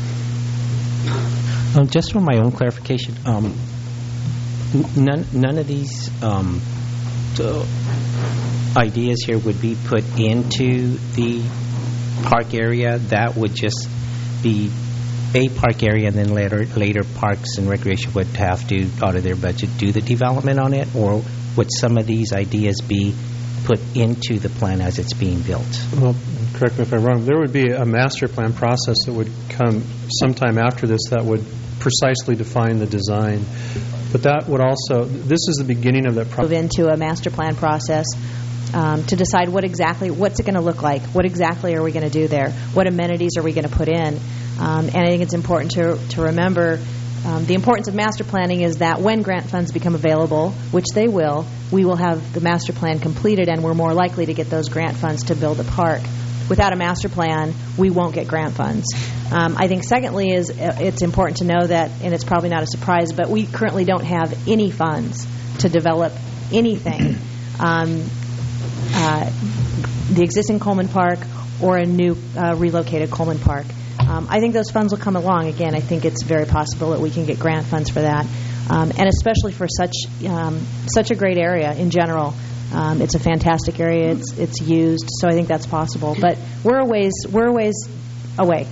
Um, just for my own clarification, um, None, none of these um, so ideas here would be put into the park area. That would just be a park area, and then later, later Parks and Recreation would have to, out of their budget, do the development on it? Or would some of these ideas be put into the plan as it's being built? Well, correct me if I'm wrong. There would be a master plan process that would come sometime after this that would precisely define the design. But that would also, this is the beginning of that process. Move into a master plan process um, to decide what exactly, what's it going to look like? What exactly are we going to do there? What amenities are we going to put in? Um, and I think it's important to to remember um, the importance of master planning is that when grant funds become available, which they will, we will have the master plan completed, and we're more likely to get those grant funds to build a park. Without a master plan, we won't get grant funds. Um, I think secondly is uh, it's important to know that, and it's probably not a surprise, but we currently don't have any funds to develop anything, um, uh, the existing Coleman Park or a new uh, relocated Coleman Park. Um, I think those funds will come along. Again, I think it's very possible that we can get grant funds for that, um, and especially for such um, such a great area in general. Um, it's a fantastic area. It's it's used, so I think that's possible. But we're a ways we're a ways away.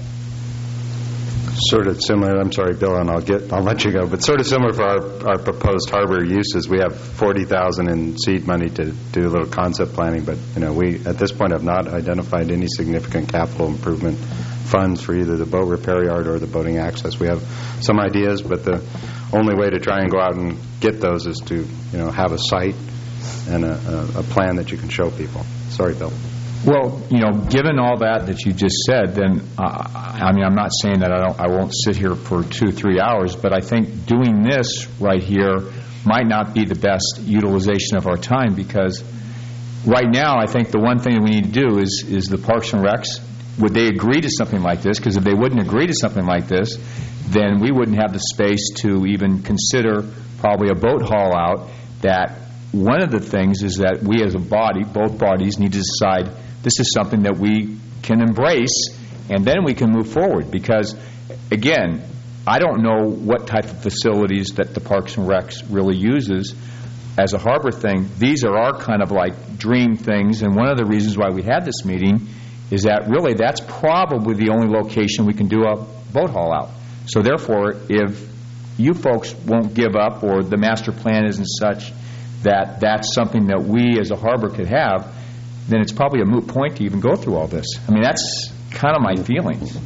Sort of similar. I'm sorry, Bill, and I'll get I'll let you go. But sort of similar for our, our proposed harbor uses, we have forty thousand in seed money to do a little concept planning. But you know, we at this point have not identified any significant capital improvement funds for either the boat repair yard or the boating access. We have some ideas, but the only way to try and go out and get those is to you know have a site and a, a, a plan that you can show people. Sorry, Bill. Well, you know, given all that that you just said, then uh, I mean, I'm not saying that I don't, I won't sit here for two, three hours, but I think doing this right here might not be the best utilization of our time, because right now, I think the one thing that we need to do is is the Parks and Recs. Would they agree to something like this? Because if they wouldn't agree to something like this, then we wouldn't have the space to even consider probably a boat haul out. That one of the things is that we as a body, both bodies, need to decide this is something that we can embrace, and then we can move forward. Because, again, I don't know what type of facilities that the Parks and Recs really uses as a harbor thing. These are our kind of like dream things, and one of the reasons why we had this meeting is that really that's probably the only location we can do a boat haul out. So therefore, if you folks won't give up, or the master plan isn't such that that's something that we as a harbor could have, then it's probably a moot point to even go through all this. I mean, that's kind of my feelings.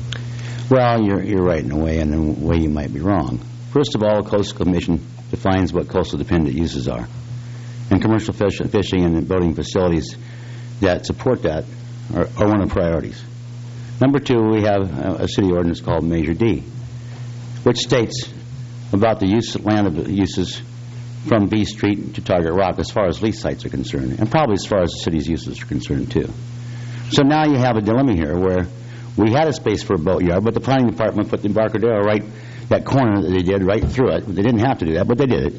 Well, you're you're right in a way, and in a way you might be wrong. First of all, the Coastal Commission defines what coastal dependent uses are. And commercial fish, fishing and boating facilities that support that are, are one of the priorities. Number two, we have a, a city ordinance called Measure D, which states about the use land of uses from B Street to Target Rock as far as lease sites are concerned, and probably as far as the city's uses are concerned too. So now you have a dilemma here where we had a space for a boat yard, but the planning department put the Embarcadero right, that corner that they did right through it. They didn't have to do that, but they did it.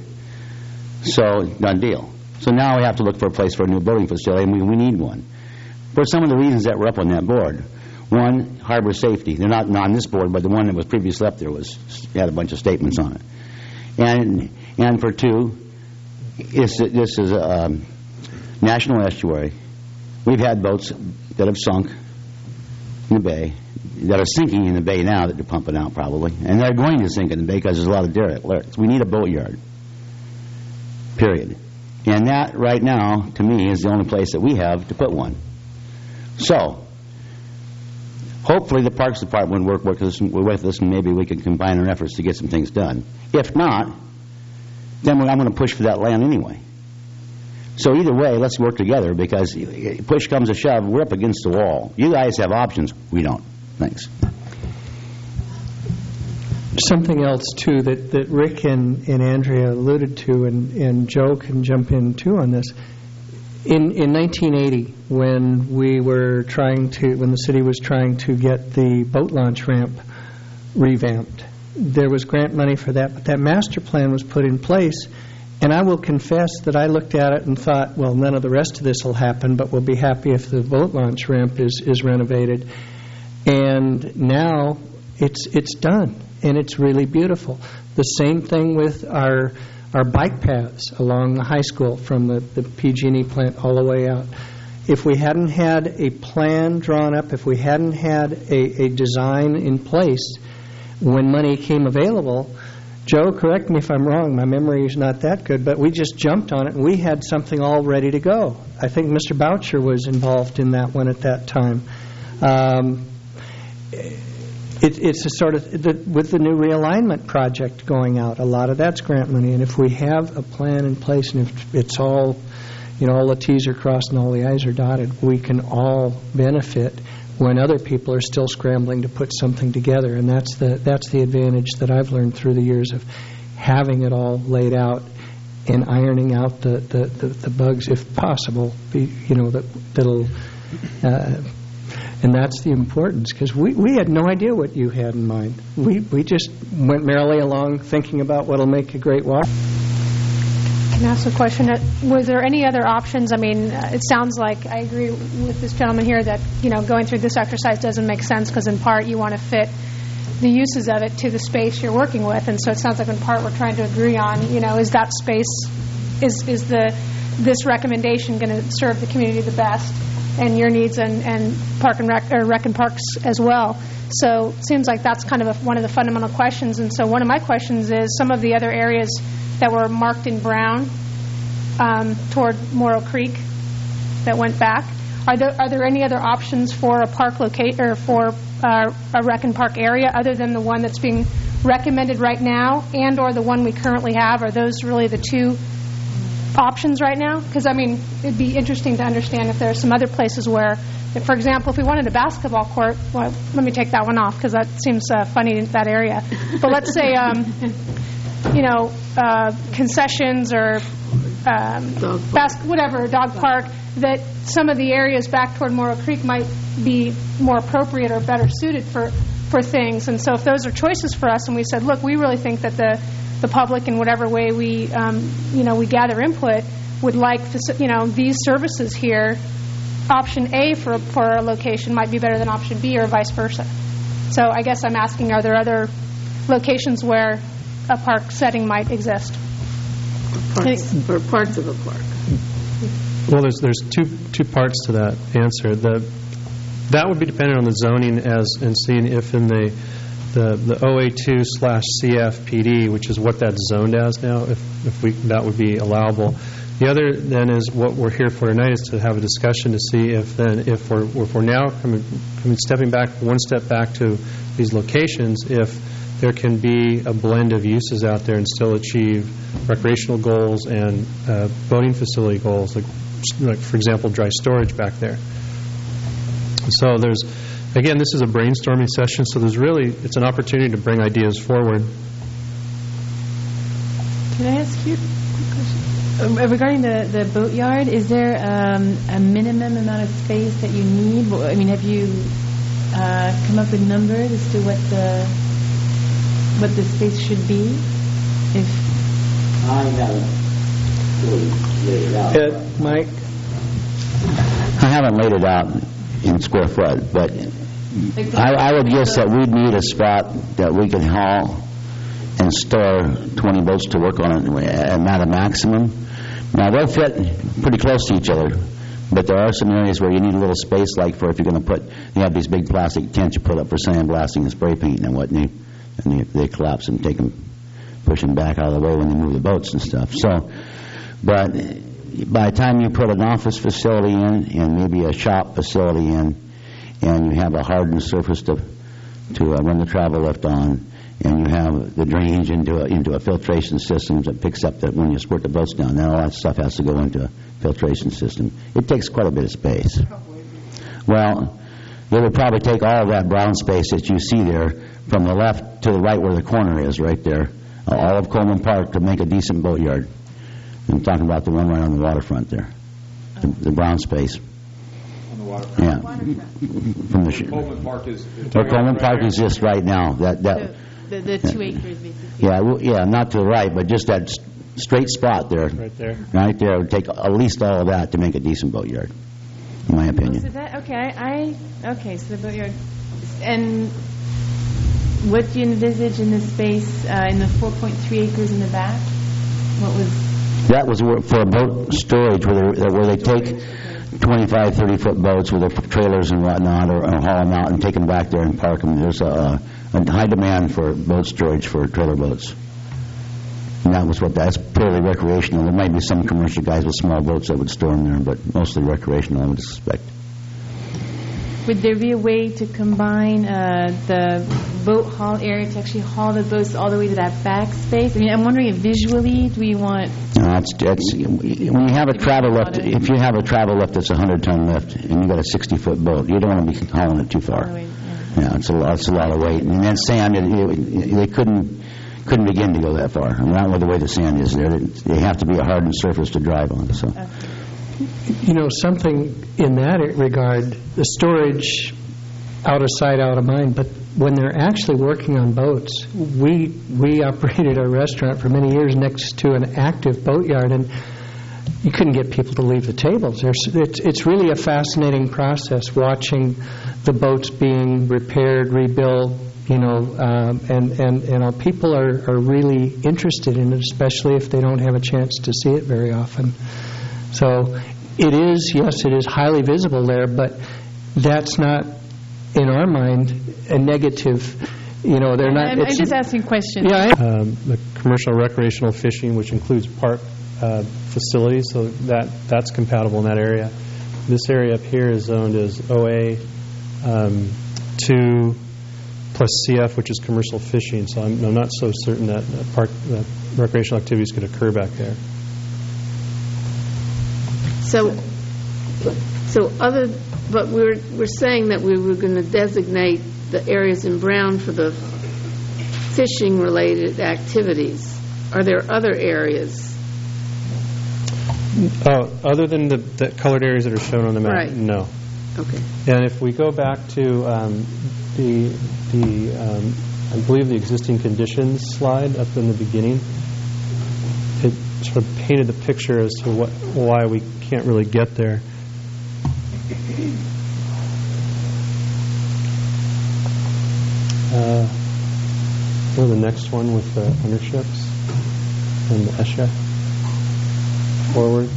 So, done deal. So now we have to look for a place for a new boating facility, and we, we need one. For some of the reasons that were up on that board, One, harbor safety. They're not, not on this board, but the one that was previously up there was had a bunch of statements on it. And and for two, is that this is a um, national estuary. We've had boats that have sunk in the bay, that are sinking in the bay now that they're pumping out probably, and they're going to sink in the bay because there's a lot of derricks. We need a boat yard, period. And that, right now, to me, is the only place that we have to put one. So, hopefully the Parks Department will work with us, with us and maybe we can combine our efforts to get some things done. If not, then I'm going to push for that land anyway. So either way, let's work together, because push comes to shove, we're up against the wall. You guys have options. We don't. Thanks. Something else, too, that, that Rick and, and Andrea alluded to, and, and Joe can jump in, too, on this. In, in nineteen eighty, when we were trying to, when the city was trying to get the boat launch ramp revamped, there was grant money for that, but that master plan was put in place. And I will confess that I looked at it and thought, well, none of the rest of this will happen, but we'll be happy if the boat launch ramp is, is renovated. And now it's it's done, and it's really beautiful. The same thing with our our bike paths along the high school from the, the P G and E plant all the way out. If we hadn't had a plan drawn up, if we hadn't had a, a design in place when money came available, Joe, correct me if I'm wrong, my memory is not that good, but we just jumped on it and we had something all ready to go. I think Mister Boucher was involved in that one at that time. Um, it, it's a sort of, the, with the new realignment project going out, a lot of that's grant money, and if we have a plan in place and if it's all, you know, all the T's are crossed and all the I's are dotted, we can all benefit when other people are still scrambling to put something together. And that's the that's the advantage that I've learned through the years of having it all laid out and ironing out the, the, the, the bugs, if possible, be, you know, that, that'll... Uh, and that's the importance, because we, we had no idea what you had in mind. We, we just went merrily along thinking about what will make a great walk. Can I ask a question? Were there any other options? I mean, uh, it sounds like I agree with this gentleman here that, you know, going through this exercise doesn't make sense because in part you want to fit the uses of it to the space you're working with, and so it sounds like in part we're trying to agree on, you know, is that space, is is the this recommendation going to serve the community the best and your needs and, and park and rec, or rec and parks as well? So it seems like that's kind of a, one of the fundamental questions. And so one of my questions is some of the other areas that were marked in brown um, toward Morrow Creek that went back. Are there are there any other options for a park locate or for uh, a rec and park area other than the one that's being recommended right now, and or the one we currently have? Are those really the two options right now? Because I mean, it'd be interesting to understand if there are some other places where, if, for example, if we wanted a basketball court. Well, let me take that one off because that seems uh, funny in that area. But let's say. Um, you know, uh, concessions or um, bas- whatever, dog park, that some of the areas back toward Morrow Creek might be more appropriate or better suited for, for things. And so if those are choices for us and we said, look, we really think that the, the public in whatever way we, um, you know, we gather input would like, to, you know, these services here, option A for, for a location might be better than option B or vice versa. So I guess I'm asking, are there other locations where a park setting might exist? Parts, or parts of a park. Well, there's there's two two parts to that answer. The that would be dependent on the zoning as and seeing if in the the the O A two slash C F P D, which is what that's zoned as now, if if we that would be allowable. The other then is what we're here for tonight is to have a discussion to see if then if we're if we're now coming, coming stepping back one step back to these locations, if there can be a blend of uses out there and still achieve recreational goals and uh, boating facility goals, like, like, for example, dry storage back there. So there's, again, this is a brainstorming session, so there's really, it's an opportunity to bring ideas forward. Can I ask you a question? Uh, regarding the, the boatyard, is there um, a minimum amount of space that you need? I mean, have you uh, come up with numbers as to what the what the space should be? If I haven't really laid it out. Ed, Mike? I haven't laid it out in square foot, but Like the- I, I would guess that we'd need a spot that we could haul and store twenty boats to work on it at a maximum. Now, they'll fit pretty close to each other, but there are some areas where you need a little space, like for if you're going to put, you have these big plastic tents you put up for sandblasting and spray painting and whatnot, and they, they collapse and take them, push them back out of the way when they move the boats and stuff. So, but by the time you put an office facility in and maybe a shop facility in, and you have a hardened surface to to uh, run the travel lift on, and you have the drainage into a, into a filtration system that picks up that when you squirt the boats down, then all that stuff has to go into a filtration system. It takes quite a bit of space. Well, it would probably take all of that brown space that you see there from the left to the right where the corner is, right there, uh, all of Coleman Park to make a decent boatyard. I'm talking about the one right on the waterfront there, the, the brown space. On the waterfront? Yeah. From the sh- Coleman Park is... Where Coleman Park is just right now. That that. The, the two acres, basically. Yeah, well, yeah, not to the right, but just that s- straight spot there. Right there. Right there would take at least all of that to make a decent boatyard, in my So opinion. that, okay, I, I- okay, so the boatyard, and what do you envisage in the space, uh, in the four point three acres in the back? What was, That was where- for a boat storage where they, where they take twenty-five, thirty-foot boats with their trailers and whatnot, or, or haul them out and take them back there and park them. There's a, a high demand for boat storage for trailer boats. And that was what, that's purely recreational. There might be some commercial guys with small boats that would store them there, but mostly recreational, I would suspect. would there be a way to combine uh, the boat haul area to actually haul the boats all the way to that back space? I mean, I'm wondering if visually, do we want... No, that's, that's, when you have a travel lift, if you have a travel lift that's a hundred-ton lift, and you've got a sixty-foot boat, you don't want to be hauling it too far. Yeah, it's a lot, it's a lot of weight. And then sand, it, it, they couldn't couldn't begin to go that far. I mean, not with the way the sand is there. They have to be a hardened surface to drive on, so... You know, something in that regard, the storage, out of sight, out of mind, but when they're actually working on boats, we we operated a restaurant for many years next to an active boatyard, and you couldn't get people to leave the tables. There's, it's, it's really a fascinating process, watching the boats being repaired, rebuilt, you know, um, and, and, and our people are, are really interested in it, especially if they don't have a chance to see it very often. So it is, yes, it is highly visible there, but that's not, in our mind, a negative. You know, they're not. I'm, I'm just asking questions. Yeah. I, Um, the commercial recreational fishing, which includes park uh, facilities, so that that's compatible in that area. This area up here is zoned as O A um, two plus C F, which is commercial fishing. So I'm, I'm not so certain that uh, park uh, recreational activities could occur back there. So, so other, but we're we're saying that we were going to designate the areas in brown for the fishing-related activities. Are there other areas? Oh, other than the, the colored areas that are shown on the map, Right. no. Okay. And if we go back to um, the the um, I believe the existing conditions slide up in the beginning, it sort of painted the picture as to what why we can't really get there. Uh, go to the next one with the ownerships and the E S H A forward.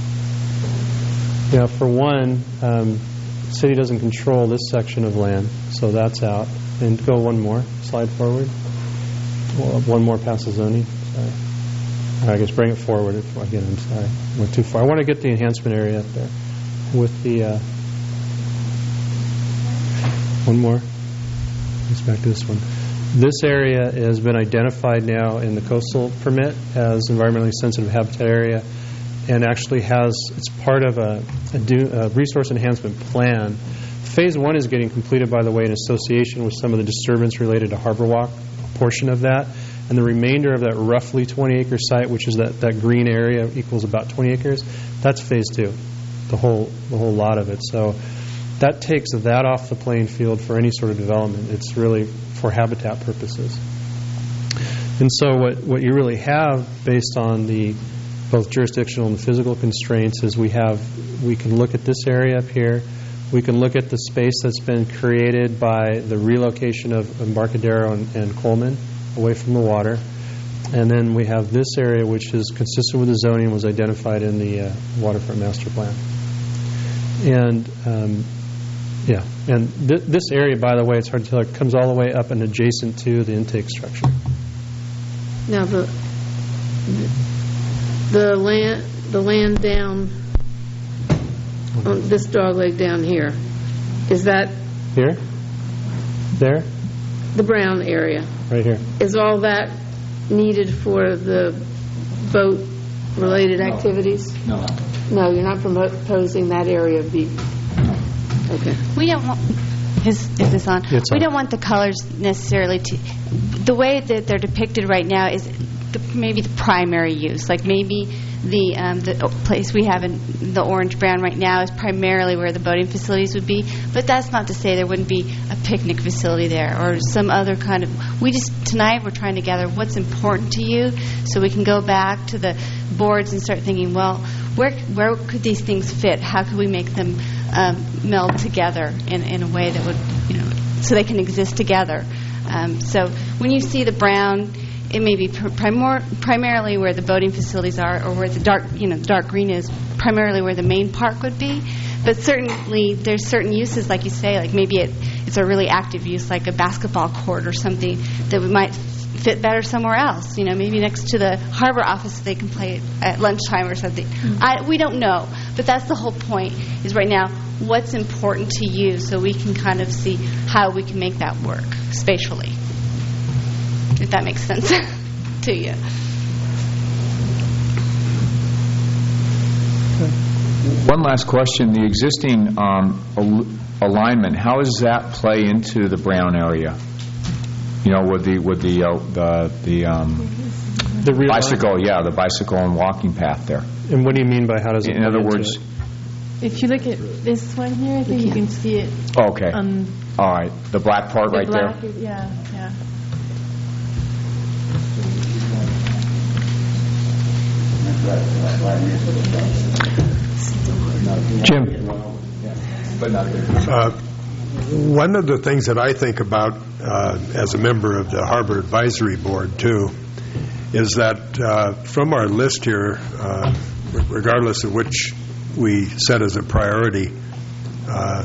Yeah, for one, um, the city doesn't control this section of land, so that's out. And go one more, slide forward. Well, one more past the zoning. Sorry. I guess bring it forward. Again, I'm sorry. I went too far. I want to get the enhancement area up there with the... Uh, one more. Let's back to this one. This area has been identified now in the coastal permit as environmentally sensitive habitat area, and actually has, it's part of a, a, do, a resource enhancement plan. Phase one is getting completed, by the way, in association with some of the disturbance related to Harbor Walk portion of that. And the remainder of that roughly twenty acre site, which is that, that green area, equals about twenty acres, that's phase two, the whole, the whole lot of it. So that takes that off the playing field for any sort of development. It's really for habitat purposes. And so what, what you really have, based on the both jurisdictional and physical constraints, is we have we can look at this area up here. We can look at the space that's been created by the relocation of Embarcadero and, and Coleman away from the water. And then we have this area, which is consistent with the zoning and was identified in the uh, waterfront master plan. And, um, yeah, and th- this area, by the way, it's hard to tell, it comes all the way up and adjacent to the intake structure. Now, the, the land, the land down, on this dogleg down here, is that Here? There? the brown area? Right here. Is all that needed for the boat-related activities? No. No, you're not proposing that area be... Okay. We don't want... Is, is this on? It's we on. don't want the colors necessarily to... The way that they're depicted right now is the, maybe the primary use. Like maybe the um, the place we have in the orange-brown right now is primarily where the boating facilities would be. But that's not to say there wouldn't be a picnic facility there or some other kind of... We just... Tonight we're trying to gather what's important to you so we can go back to the boards and start thinking, well, where where could these things fit? How could we make them um, meld together in, in a way that would, you know, so they can exist together? Um, so when you see the brown, it may be pr- primor- primarily where the boating facilities are, or where the dark, you know, the dark green is primarily where the main park would be. But certainly there's certain uses, like you say, like maybe it, it's a really active use, like a basketball court or something that might fit better somewhere else. You know, maybe next to the harbor office they can play at lunchtime or something. Mm-hmm. I, we don't know, but that's the whole point. Is right now what's important to you, so we can kind of see how we can make that work spatially. If that makes sense to you. One last question. The existing um, al- alignment, how does that play into the brown area? You know, with the with the uh, the the, um, the bicycle, yeah, the bicycle and walking path there. And what do you mean by how does it? In other words, it? If you look at this one here, I think you can see it. Okay. On all right, the black part the right black there. Is, yeah, yeah. Jim. Uh, one of the things that I think about uh, as a member of the Harbor Advisory Board, too, is that uh, from our list here, uh, regardless of which we set as a priority, uh,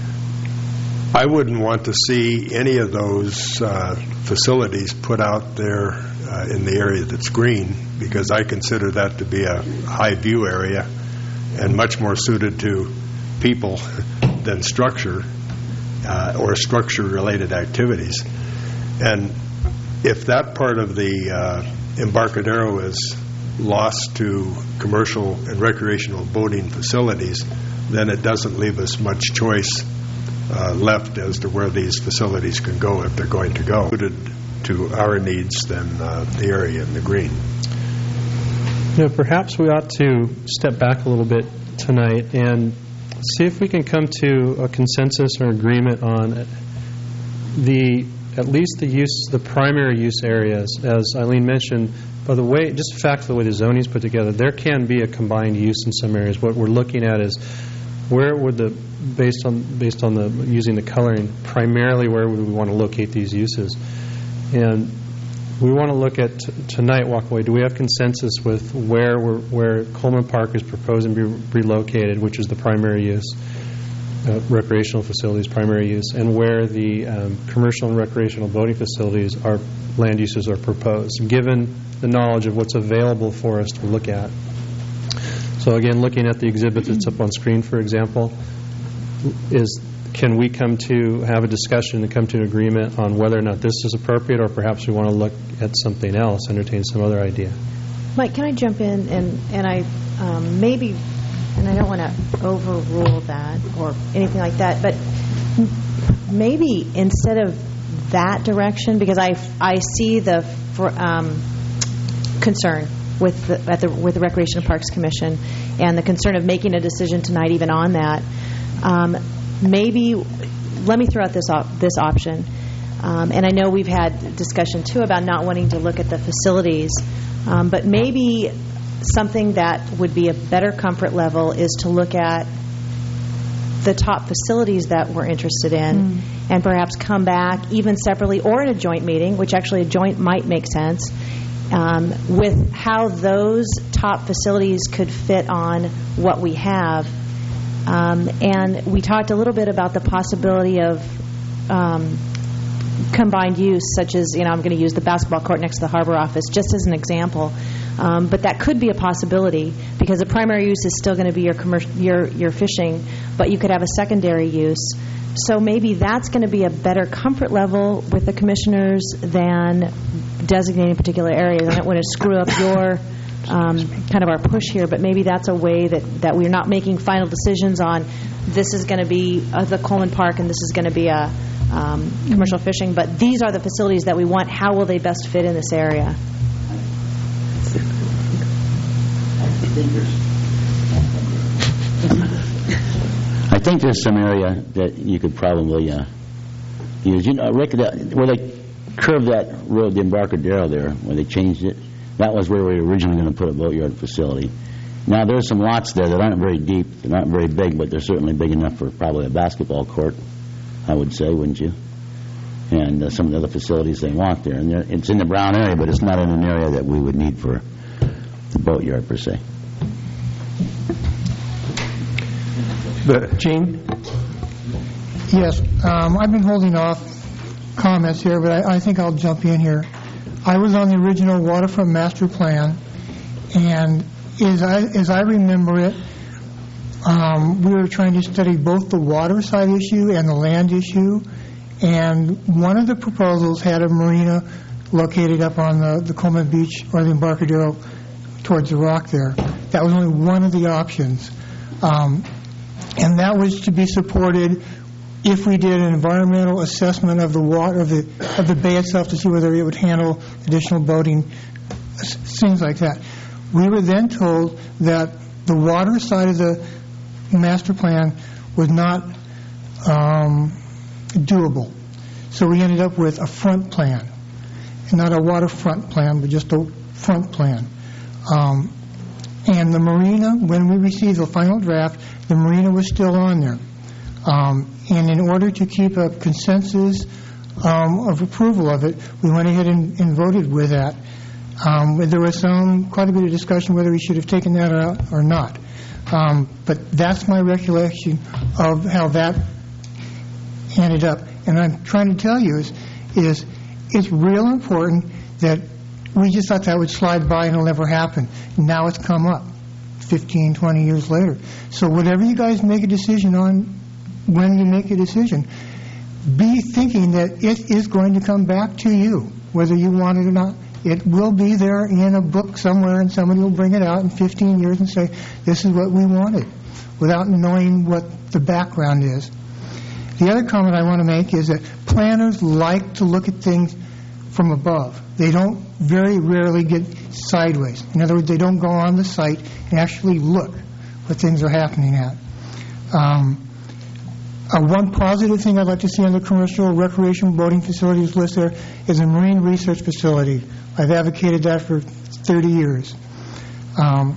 I wouldn't want to see any of those uh, facilities put out there uh, in the area that's green, because I consider that to be a high view area and much more suited to people than structure uh, or structure-related activities. And if that part of the uh, Embarcadero is lost to commercial and recreational boating facilities, then it doesn't leave us much choice uh, left as to where these facilities can go if they're going to go. Suited to our needs than uh, the area in the green. You know, perhaps we ought to step back a little bit tonight and see if we can come to a consensus or agreement on the at least the use, the primary use areas. As Eileen mentioned, by the way, just the fact of the way the zoning is put together, there can be a combined use in some areas. What we're looking at is where would the, based on based on the using the coloring, primarily where would we want to locate these uses? And we want to look at t- tonight, Walkaway, do we have consensus with where we're, where Coleman Park is proposing to be relocated, which is the primary use, uh, recreational facilities, primary use, and where the um, commercial and recreational boating facilities, are land uses are proposed, given the knowledge of what's available for us to look at. So again, looking at the exhibit that's up on screen, for example, is can we come to have a discussion and come to an agreement on whether or not this is appropriate, or perhaps we want to look at something else, entertain some other idea? Mike, can I jump in? And, and I um, maybe, and I don't want to overrule that or anything like that, but maybe instead of that direction, because I, I see the for, um, concern with the, at the, with the Recreation and Parks Commission and the concern of making a decision tonight even on that. Um, maybe, let me throw out this op- this option. Um, and I know we've had discussion, too, about not wanting to look at the facilities. Um, but maybe something that would be a better comfort level is to look at the top facilities that we're interested in, mm. and perhaps come back even separately or in a joint meeting, which actually a joint might make sense, um, with how those top facilities could fit on what we have. Um, and we talked a little bit about the possibility of um, combined use, such as, you know, I'm going to use the basketball court next to the harbor office, just as an example. Um, but that could be a possibility, because the primary use is still going to be your commercial, your your fishing, but you could have a secondary use. So maybe that's going to be a better comfort level with the commissioners than designating particular areas. I don't want to screw up your um, kind of our push here, but maybe that's a way that, that we're not making final decisions on this is going to be uh, the Coleman Park and this is going to be a um, commercial fishing, but these are the facilities that we want. How will they best fit in this area? I think there's some area that you could probably uh, use. You know, Rick, that, where they curved that road, the Embarcadero there, where they changed it, that was where we were originally going to put a boatyard facility. Now, there's some lots there that aren't very deep, they're not very big, but they're certainly big enough for probably a basketball court, I would say, wouldn't you? And uh, some of the other facilities they want there. And it's in the Brown area, but it's not in an area that we would need for the boatyard, per se. Gene? Yes. Um, I've been holding off comments here, but I, I think I'll jump in here. I was on the original waterfront master plan, and as I, as I remember it, um, we were trying to study both the water side issue and the land issue, and one of the proposals had a marina located up on the, the Coleman Beach or the Embarcadero towards the rock there. That was only one of the options. Um, and that was to be supported if we did an environmental assessment of the water, of the, of the bay itself, to see whether it would handle additional boating, things like that. We were then told that the water side of the master plan was not um, doable. So we ended up with a front plan, not a waterfront plan, but just a front plan. Um, and the marina, when we received the final draft, the marina was still on there. Um, and in order to keep a consensus um, of approval of it, we went ahead and, and voted with that. Um, there was some quite a bit of discussion whether we should have taken that out or not. Um, but that's my recollection of how that ended up. And I'm trying to tell you is, is it's real important that we just thought that would slide by and it'll never happen. Now it's come up fifteen, twenty years later. So whatever you guys make a decision on, when you make a decision, be thinking that it is going to come back to you, whether you want it or not. It will be there in a book somewhere, and somebody will bring it out in fifteen years and say, this is what we wanted, without knowing what the background is. The other comment I want to make is that planners like to look at things from above. They don't very rarely get sideways. In other words, they don't go on the site and actually look what things are happening at. Um, Uh, one positive thing I'd like to see on the commercial recreation boating facilities list there is a marine research facility. I've advocated that for thirty years. Um,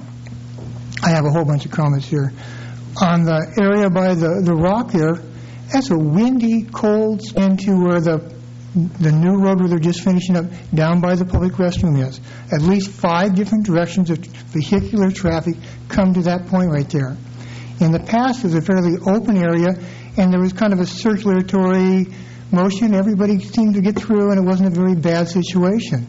I have a whole bunch of comments here. On the area by the, the rock there, that's a windy, cold into where the the new road where they're just finishing up down by the public restroom is. At least five different directions of vehicular traffic come to that point right there. In the past, it was a fairly open area, and there was kind of a circulatory motion. Everybody seemed to get through, and it wasn't a very bad situation.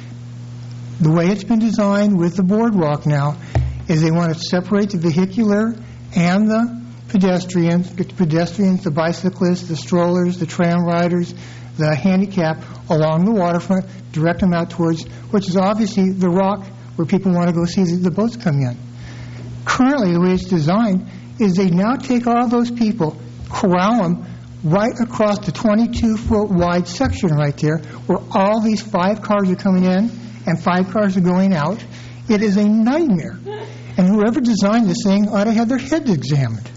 The way it's been designed with the boardwalk now is they want to separate the vehicular and the pedestrians, get the pedestrians, the bicyclists, the strollers, the tram riders, the handicap along the waterfront, direct them out towards, which is obviously the rock where people want to go see the, the boats come in. Currently, the way it's designed is they now take all those people, corral them right across the twenty-two foot wide section right there where all these five cars are coming in and five cars are going out. It is a nightmare. And whoever designed this thing ought to have their heads examined.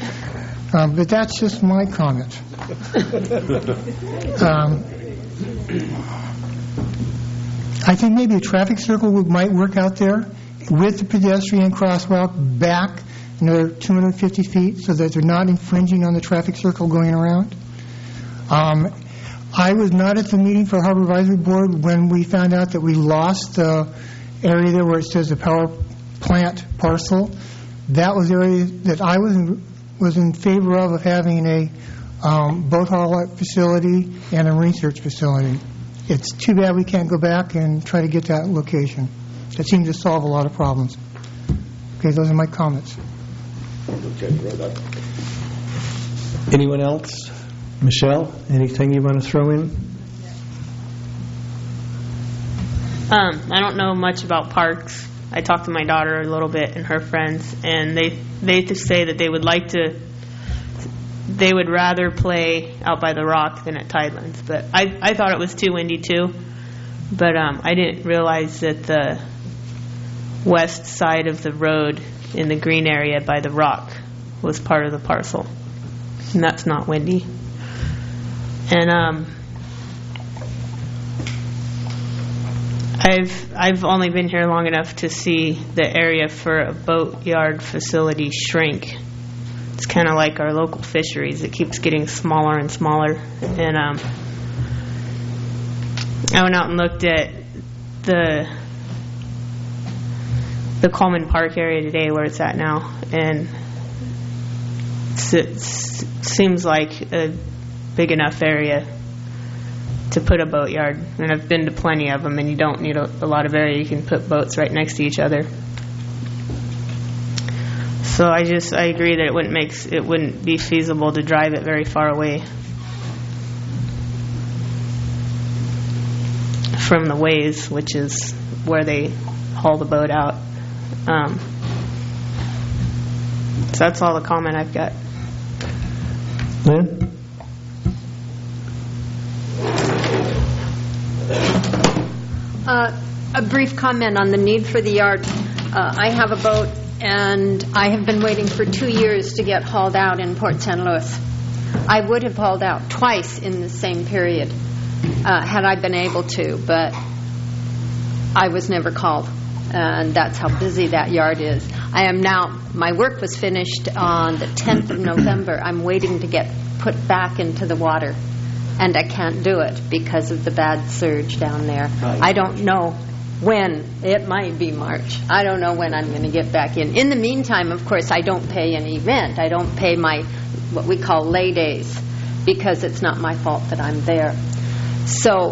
Um, but that's just my comment. Um, I think maybe a traffic circle would, might work out there with the pedestrian crosswalk back another two hundred fifty feet, so that they're not infringing on the traffic circle going around. Um, I was not at the meeting for Harbor Advisory Board when we found out that we lost the area there where it says the power plant parcel. That was the area that I was in, was in favor of, of having a um, boat haul-out facility and a research facility. It's too bad we can't go back and try to get that location. That seems to solve a lot of problems. Okay, those are my comments. Okay, right up. Anyone else? Michelle, anything you want to throw in? Um, I don't know much about parks. I talked to my daughter a little bit and her friends, and they they just say that they would like to, they would rather play out by the Rock than at Tidelands. But I I thought it was too windy too, but um, I didn't realize that the west side of the road in the green area by the Rock was part of the parcel, and that's not windy. And um, I've I've only been here long enough to see the area for a boatyard facility shrink. It's kind of like our local fisheries; it keeps getting smaller and smaller. And um, I went out and looked at the the Coleman Park area today, where it's at now, and it's, it seems like a big enough area to put a boatyard. And I've been to plenty of them, and you don't need a, a lot of area. You can put boats right next to each other. So I just I agree that it wouldn't make it wouldn't be feasible to drive it very far away from the ways, which is where they haul the boat out. Um, so that's all the comment I've got. Lynn? Uh, a brief comment on the need for the yard. Uh, I have a boat, and I have been waiting for two years to get hauled out in Port Saint Louis. I would have hauled out twice in the same period uh, had I been able to, but I was never called, and that's how busy that yard is. I am now, my work was finished on the tenth of November. I'm waiting to get put back into the water, and I can't do it because of the bad surge down there. I don't know when. It might be March. I don't know when I'm going to get back in. In the meantime, of course, I don't pay any rent. I don't pay my, what we call lay days, because it's not my fault that I'm there. So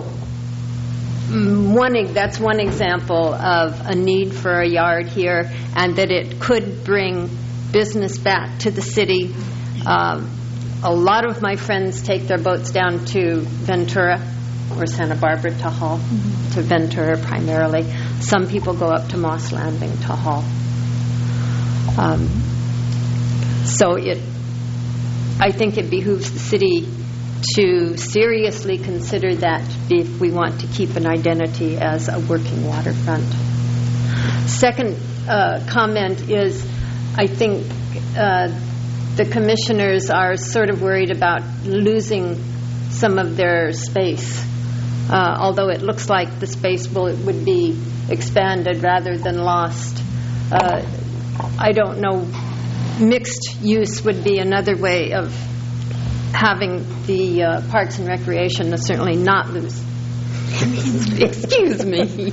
one that's one example of a need for a yard here, and that it could bring business back to the city. Um, a lot of my friends take their boats down to Ventura or Santa Barbara to haul, mm-hmm. to Ventura primarily. Some people go up to Moss Landing to haul. Um, so it, I think it behooves the city to seriously consider that if we want to keep an identity as a working waterfront. Second uh, comment is, I think uh, the commissioners are sort of worried about losing some of their space, uh, although it looks like the space will, would be expanded rather than lost. Uh, I don't know. Mixed use would be another way of having the uh, Parks and Recreation to certainly not lose, excuse me,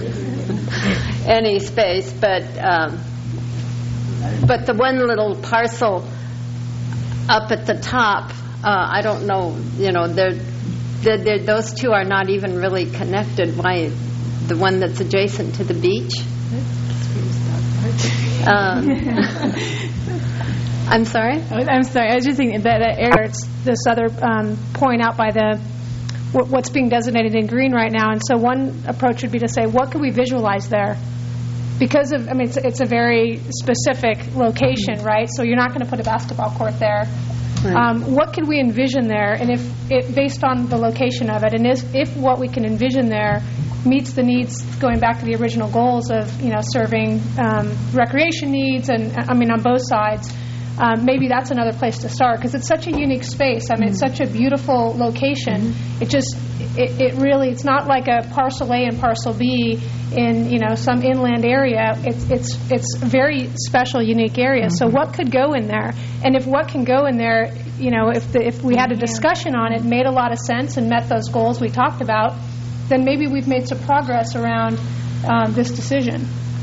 any space. But um, but the one little parcel up at the top, uh, I don't know, you know, they're, they're, they're, those two are not even really connected. Why, the one that's adjacent to the beach? Um, I'm sorry? I'm sorry. I was just thinking that, that area, it's this other um, point out by the what, what's being designated in green right now. And so one approach would be to say, what can we visualize there? Because of, I mean, it's, it's a very specific location, right? So you're not going to put a basketball court there. Right. Um, what can we envision there? And if it, based on the location of it, and if, if what we can envision there meets the needs, going back to the original goals of, you know, serving um, recreation needs, and I mean, on both sides, um, maybe that's another place to start, because it's such a unique space. I mean, mm-hmm. it's such a beautiful location. Mm-hmm. It just it, it really, it's not like a parcel A and parcel B in, you know, some inland area. It's it's it's a very special, unique area. Mm-hmm. So what could go in there? And if what can go in there, you know, if the, if we had a discussion on it, made a lot of sense and met those goals we talked about, then maybe we've made some progress around um, this decision.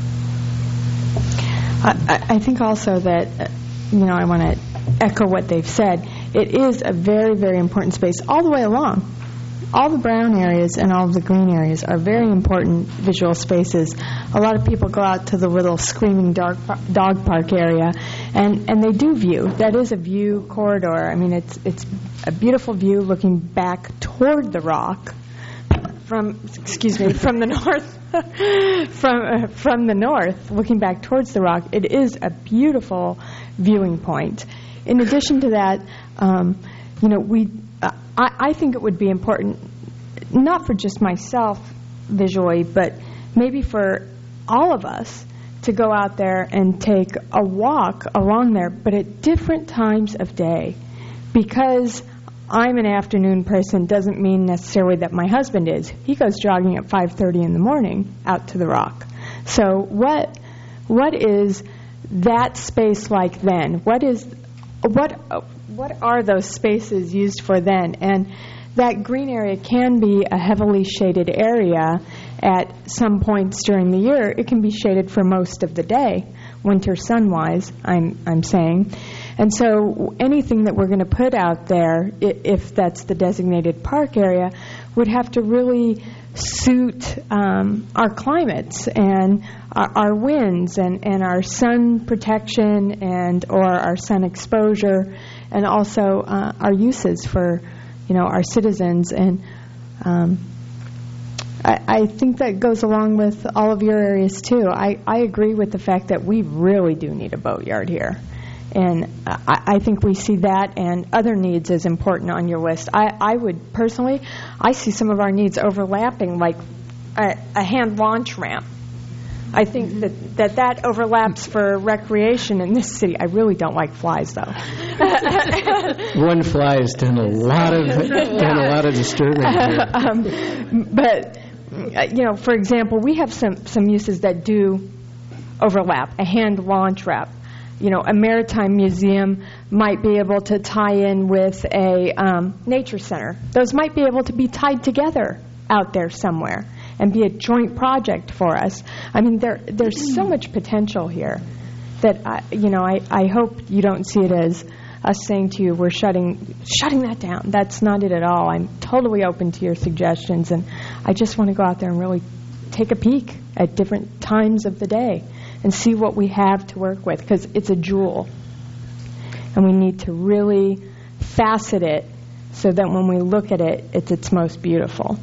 I, I think also that, uh, you know, I want to echo what they've said. It is a very, very important space all the way along. All the brown areas and all of the green areas are very important visual spaces. A lot of people go out to the little screaming dog, dog park area, and, and they do view. That is a view corridor. I mean, it's it's a beautiful view looking back toward the rock from, excuse me, from the north. from uh, from the north, looking back towards the rock. It is a beautiful viewing point. In addition to that, um, you know, we. Uh, I, I think it would be important, not for just myself visually, but maybe for all of us to go out there and take a walk along there, but at different times of day. Because I'm an afternoon person doesn't mean necessarily that my husband is. He goes jogging at five thirty in the morning out to the rock. So what what is that space like then? What is what what are those spaces used for then? And that green area can be a heavily shaded area at some points during the year. It can be shaded for most of the day, winter sun-wise, I'm I'm saying. And so anything that we're going to put out there, if that's the designated park area, would have to really suit um, our climates and our, our winds and, and our sun protection and or our sun exposure, and also uh, our uses for, you know, our citizens. And um, I, I think that goes along with all of your areas too. I, I agree with the fact that we really do need a boatyard here. And I, I think we see that and other needs as important on your list. I, I would personally, I see some of our needs overlapping, like a, a hand launch ramp. I think that, that that overlaps for recreation in this city. I really don't like flies, though. One fly has done a lot of done a lot of disturbing here. um, but you know, for example, we have some some uses that do overlap. A hand launch ramp. You know, a maritime museum might be able to tie in with a um, nature center. Those might be able to be tied together out there somewhere and be a joint project for us. I mean, there there's so much potential here that, I, you know, I, I hope you don't see it as us saying to you, we're shutting shutting that down. That's not it at all. I'm totally open to your suggestions, and I just want to go out there and really take a peek at different times of the day and see what we have to work with, because it's a jewel. And we need to really facet it so that when we look at it, it's its most beautiful.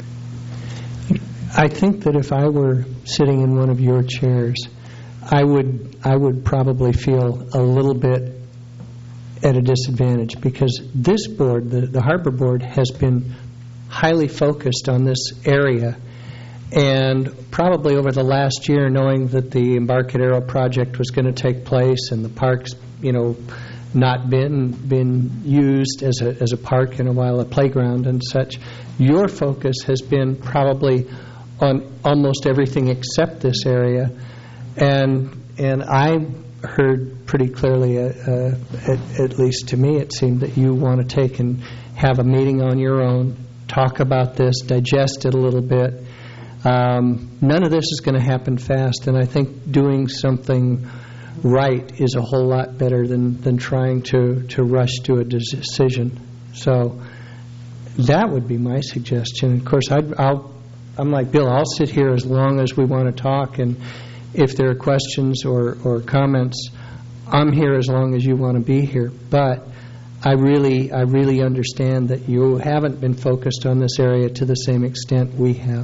I think that if I were sitting in one of your chairs, I would I would probably feel a little bit at a disadvantage, because this board, the, the Harbor Board, has been highly focused on this area. And probably over the last year, knowing that the Embarcadero project was going to take place and the park's, you know, not been been used as a as a park in a while, a playground and such, your focus has been probably on almost everything except this area. And and I heard pretty clearly, uh, uh, at, at least to me, it seemed that you want to take and have a meeting on your own, talk about this, digest it a little bit. Um, none of this is going to happen fast, and I think doing something right is a whole lot better than, than trying to, to rush to a decision. So that would be my suggestion. Of course, I'd, I'll, I'm like Bill, I'll sit here as long as we want to talk, and if there are questions or, or comments, I'm here as long as you want to be here. But I really, I really understand that you haven't been focused on this area to the same extent we have.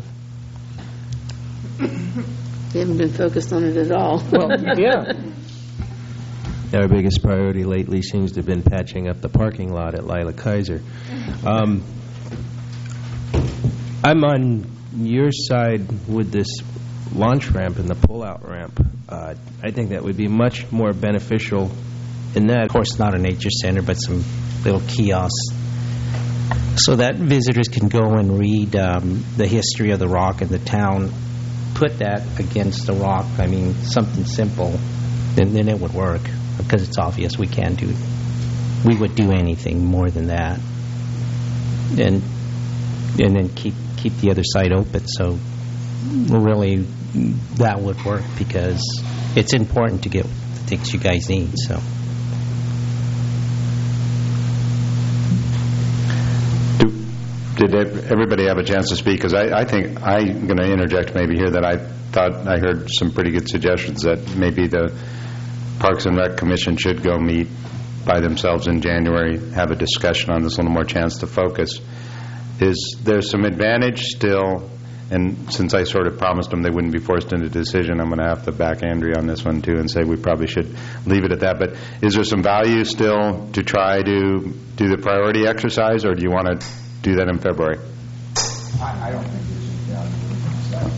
We haven't been focused on it at all. Well, yeah. Our biggest priority lately seems to have been patching up the parking lot at Lila Kaiser. Um, I'm on your side with this launch ramp and the pull-out ramp. Uh, I think that would be much more beneficial in that. Of course, not a nature center, but some little kiosks so that visitors can go and read um, the history of the rock and the town, put that against the rock. I mean, something simple, then, then it would work, because it's obvious we can't do, we would do anything more than that. And and then keep keep the other side open. So really, that would work, because it's important to get the things you guys need. So. Did everybody have a chance to speak? Because I, I think I'm going to interject maybe here that I thought I heard some pretty good suggestions that maybe the Parks and Rec Commission should go meet by themselves in January, have a discussion on this, a little more chance to focus. Is there some advantage still, and since I sort of promised them they wouldn't be forced into a decision, I'm going to have to back Andrea on this one too and say we probably should leave it at that. But is there some value still to try to do the priority exercise, or do you want to do that in February? I, I don't think there's any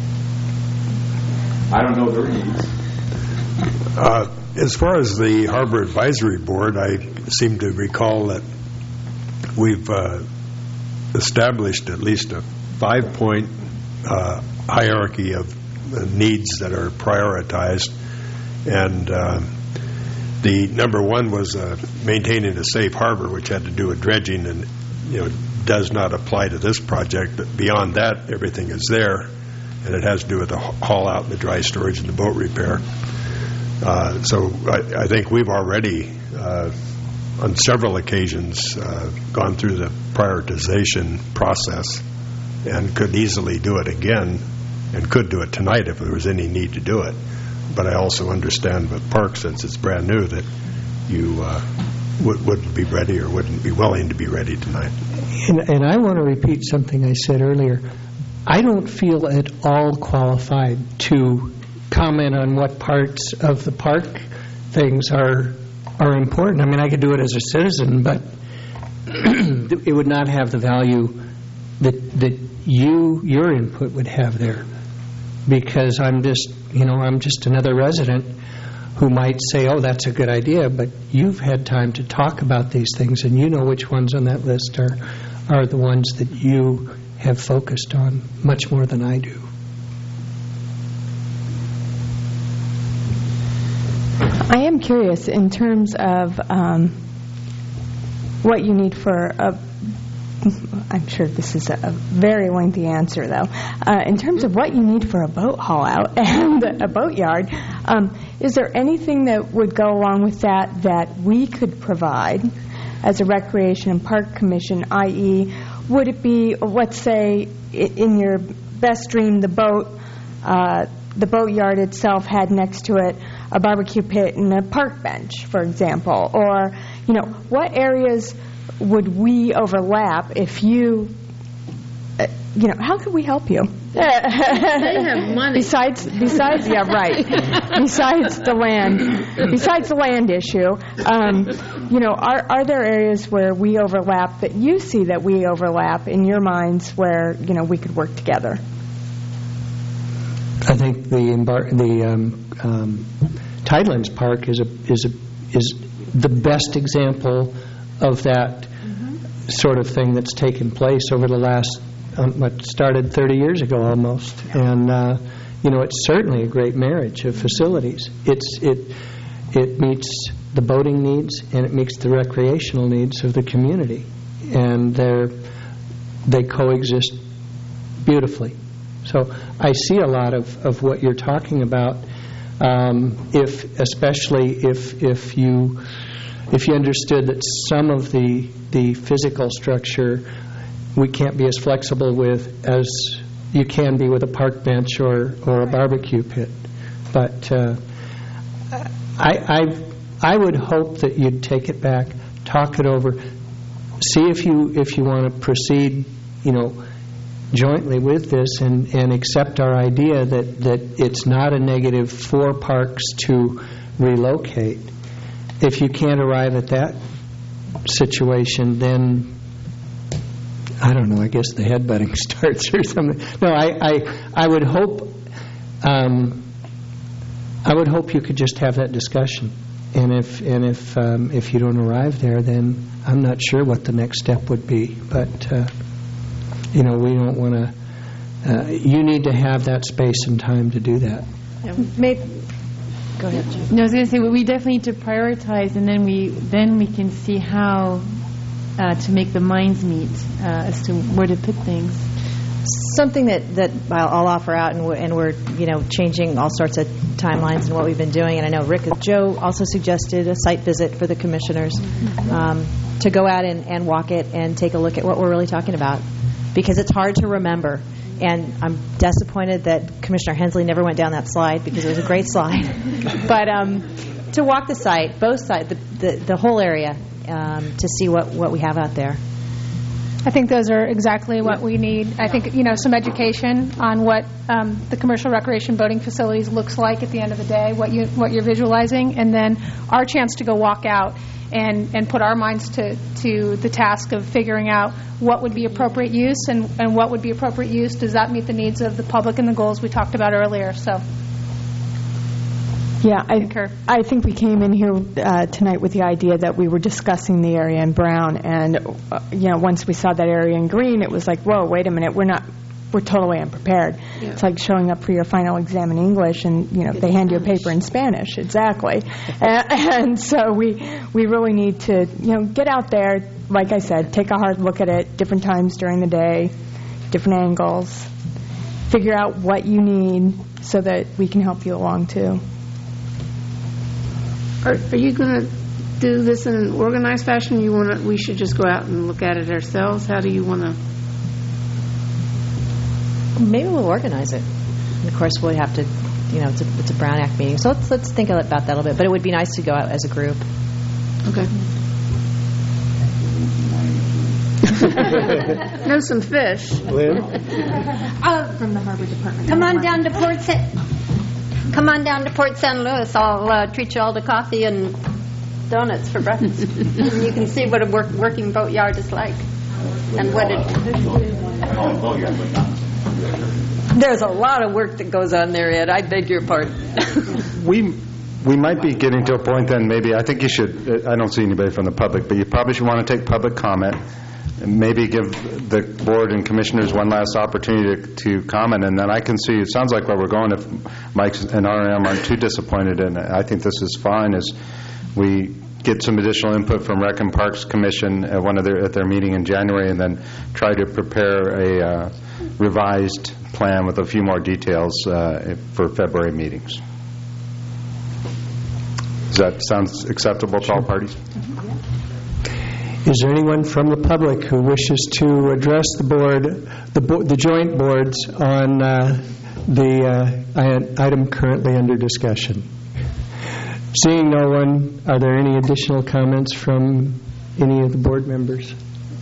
value. I don't know their needs. Uh, as far as the Harbor Advisory Board, I seem to recall that we've uh, established at least a five-point uh, hierarchy of uh, needs that are prioritized, and uh, the number one was uh, maintaining a safe harbor, which had to do with dredging, and you know does not apply to this project. But beyond that, everything is there, and it has to do with the haul out and the dry storage and the boat repair. Uh, so I, I think we've already, uh, on several occasions, uh, gone through the prioritization process and could easily do it again, and could do it tonight if there was any need to do it. But I also understand with Parks, since it's brand new, that you uh, would, wouldn't be ready or wouldn't be willing to be ready tonight. And, and I want to repeat something I said earlier. I don't feel at all qualified to comment on what parts of the park things are are important. I mean, I could do it as a citizen, but it would not have the value that that you your input would have there, because I'm just you know I'm just another resident who might say, oh, that's a good idea, but you've had time to talk about these things, and you know which ones on that list are are the ones that you have focused on much more than I do. I am curious in terms of um, what you need for a, I'm sure this is a, a very lengthy answer, though. Uh, in terms of what you need for a boat haul out and a boat yard, um, is there anything that would go along with that that we could provide as a Recreation and Park Commission, that is, would it be, let's say, in your best dream, the boat, uh, the boat yard itself had next to it a barbecue pit and a park bench, for example, or you know, what areas would we overlap if you, uh, you know, how could we help you? They have money. Besides, besides, yeah, right. Besides the land, besides the land issue, um, you know, are are there areas where we overlap that you see that we overlap in your minds where you know we could work together? I think the embar- the um, um, Tidelands Park is a is a is the best example of that mm-hmm. sort of thing that's taken place over the last um, what started thirty years ago almost, and uh, you know it's certainly a great marriage of facilities. It's it it meets the boating needs and it meets the recreational needs of the community, and they're they coexist beautifully. So I see a lot of, of what you're talking about. Um, if especially if if you if you understood that some of the the physical structure we can't be as flexible with as you can be with a park bench or, or a barbecue pit, but uh, I, I I would hope that you'd take it back, talk it over, see if you if you want to proceed, you know. jointly with this and, and accept our idea that, that it's not a negative for parks to relocate. If you can't arrive at that situation, then I don't know, I guess the headbutting starts or something. No, I, I, I would hope um, I would hope you could just have that discussion And if and if um, if you don't arrive there, then I'm not sure what the next step would be. But uh, you know, we don't want to. Uh, you need to have that space and time to do that. Yeah, maybe, go ahead, Jim. No, I was going to say, well, we definitely need to prioritize, and then we then we can see how uh, to make the minds meet uh, as to where to put things. Something that, that I'll, I'll offer out, and we're, and we're you know changing all sorts of timelines and what we've been doing. And I know Rick, Joe also suggested a site visit for the commissioners um, to go out and, and walk it and take a look at what we're really talking about, because it's hard to remember. And I'm disappointed that Commissioner Hensley never went down that slide, because it was a great slide. But um, to walk the site, both sides, the, the, the whole area, um, to see what, what we have out there. I think those are exactly what we need. I think, you know, some education on what um, the commercial recreation boating facilities looks like at the end of the day, what, you, what you're visualizing, and then our chance to go walk out and, and put our minds to, to the task of figuring out what would be appropriate use and, and what would be appropriate use. Does that meet the needs of the public and the goals we talked about earlier? So, yeah, I, I think we came in here uh, tonight with the idea that we were discussing the area in brown, and uh, you know, once we saw that area in green, it was like, whoa, wait a minute, we're not, we're totally unprepared. Yeah. It's like showing up for your final exam in English, and you know they hand you a paper in Spanish, exactly. and, and so we we really need to you know get out there, like I said, take a hard look at it, different times during the day, different angles, figure out what you need so that we can help you along too. Are, are you going to do this in an organized fashion? You want to? We should just go out and look at it ourselves. How do you want to? Maybe we'll organize it. And of course, we'll have to. You know, it's a, it's a Brown Act meeting, so let's let's think about that a little bit. But it would be nice to go out as a group. Okay. Know some fish. Uh, From the Harbor Department. Come on down to Port San. Come on down to Port San Luis. I'll uh, treat you all to coffee and donuts for breakfast. And you can see what a work, working boatyard is like, and what it. There's a lot of work that goes on there, Ed. I beg your pardon. We we might be getting to a point then. Maybe I think you should. I don't see anybody from the public, but you probably should want to take public comment. Maybe give the board and commissioners one last opportunity to, to comment, and then I can see, it sounds like where we're going, if Mike and R M aren't too disappointed, and I think this is fine, is we get some additional input from Rec and Parks Commission at one of their, at their meeting in January, and then try to prepare a uh, revised plan with a few more details uh, for February meetings. Does that sound acceptable to all parties? Is there anyone from the public who wishes to address the board, the, bo- the joint boards on uh, the uh, item currently under discussion? Seeing no one, are there any additional comments from any of the board members?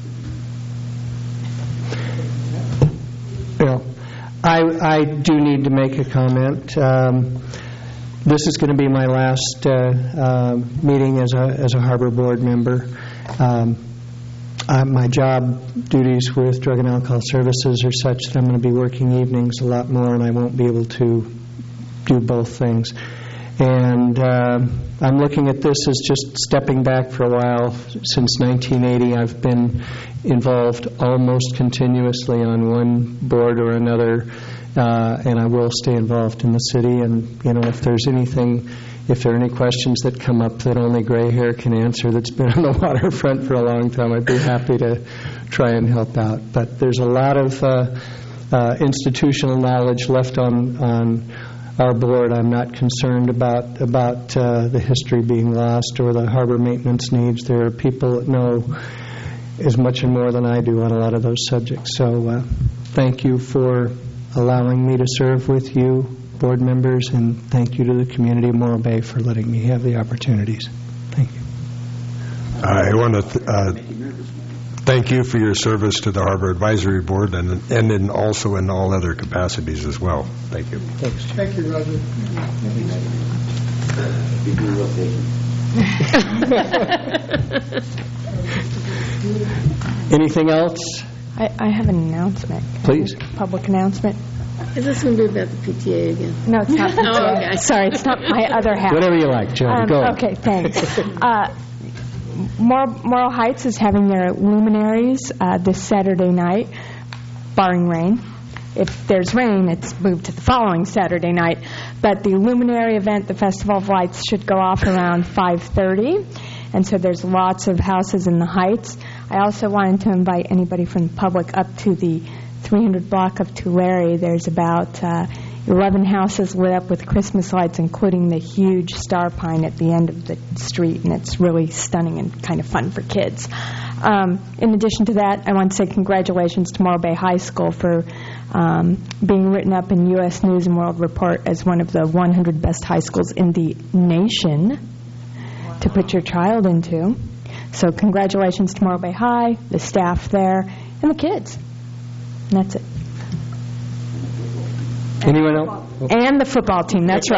Well, I, I do need to make a comment. Um, this is going to be my last uh, uh, meeting as a as a Harbor Board member. Um, uh, my job duties with Drug and Alcohol Services are such that I'm going to be working evenings a lot more, and I won't be able to do both things. And uh, I'm looking at this as just stepping back for a while. Since nineteen eighty, I've been involved almost continuously on one board or another, uh, and I will stay involved in the city. And, you know, if there's anything, if there are any questions that come up that only gray hair can answer that's been on the waterfront for a long time, I'd be happy to try and help out. But there's a lot of uh, uh, institutional knowledge left on on our board. I'm not concerned about about uh, the history being lost or the harbor maintenance needs. There are people that know as much and more than I do on a lot of those subjects. So uh, thank you for allowing me to serve with you, board members, and thank you to the community of Morro Bay for letting me have the opportunities. Thank you. I want to th- uh, thank you for your service to the Harbor Advisory Board and and in also in all other capacities as well. Thank you. Thanks. Thank you, Roger. Anything else? I, I have an announcement. Please. Public announcement. Is this going to be about the P T A again? No, it's not P T A. Oh, okay. Sorry, it's not my other half. Whatever you like, Jody, Um, go ahead. Okay, thanks. Uh, Morro, Morro Heights is having their luminaries uh, this Saturday night, barring rain. If there's rain, it's moved to the following Saturday night. But the luminary event, the Festival of Lights, should go off around five thirty. And so there's lots of houses in the Heights. I also wanted to invite anybody from the public up to the three hundred block of Tulare. There's about uh, eleven houses lit up with Christmas lights, including the huge star pine at the end of the street, and it's really stunning and kind of fun for kids. Um, in addition to that, I want to say congratulations to Morro Bay High School for um, being written up in U S News and World Report as one of the one hundred best high schools in the nation to put your child into. So congratulations to Morro Bay High, the staff there, and the kids. And that's it. Anyone else? And the football team, that's right.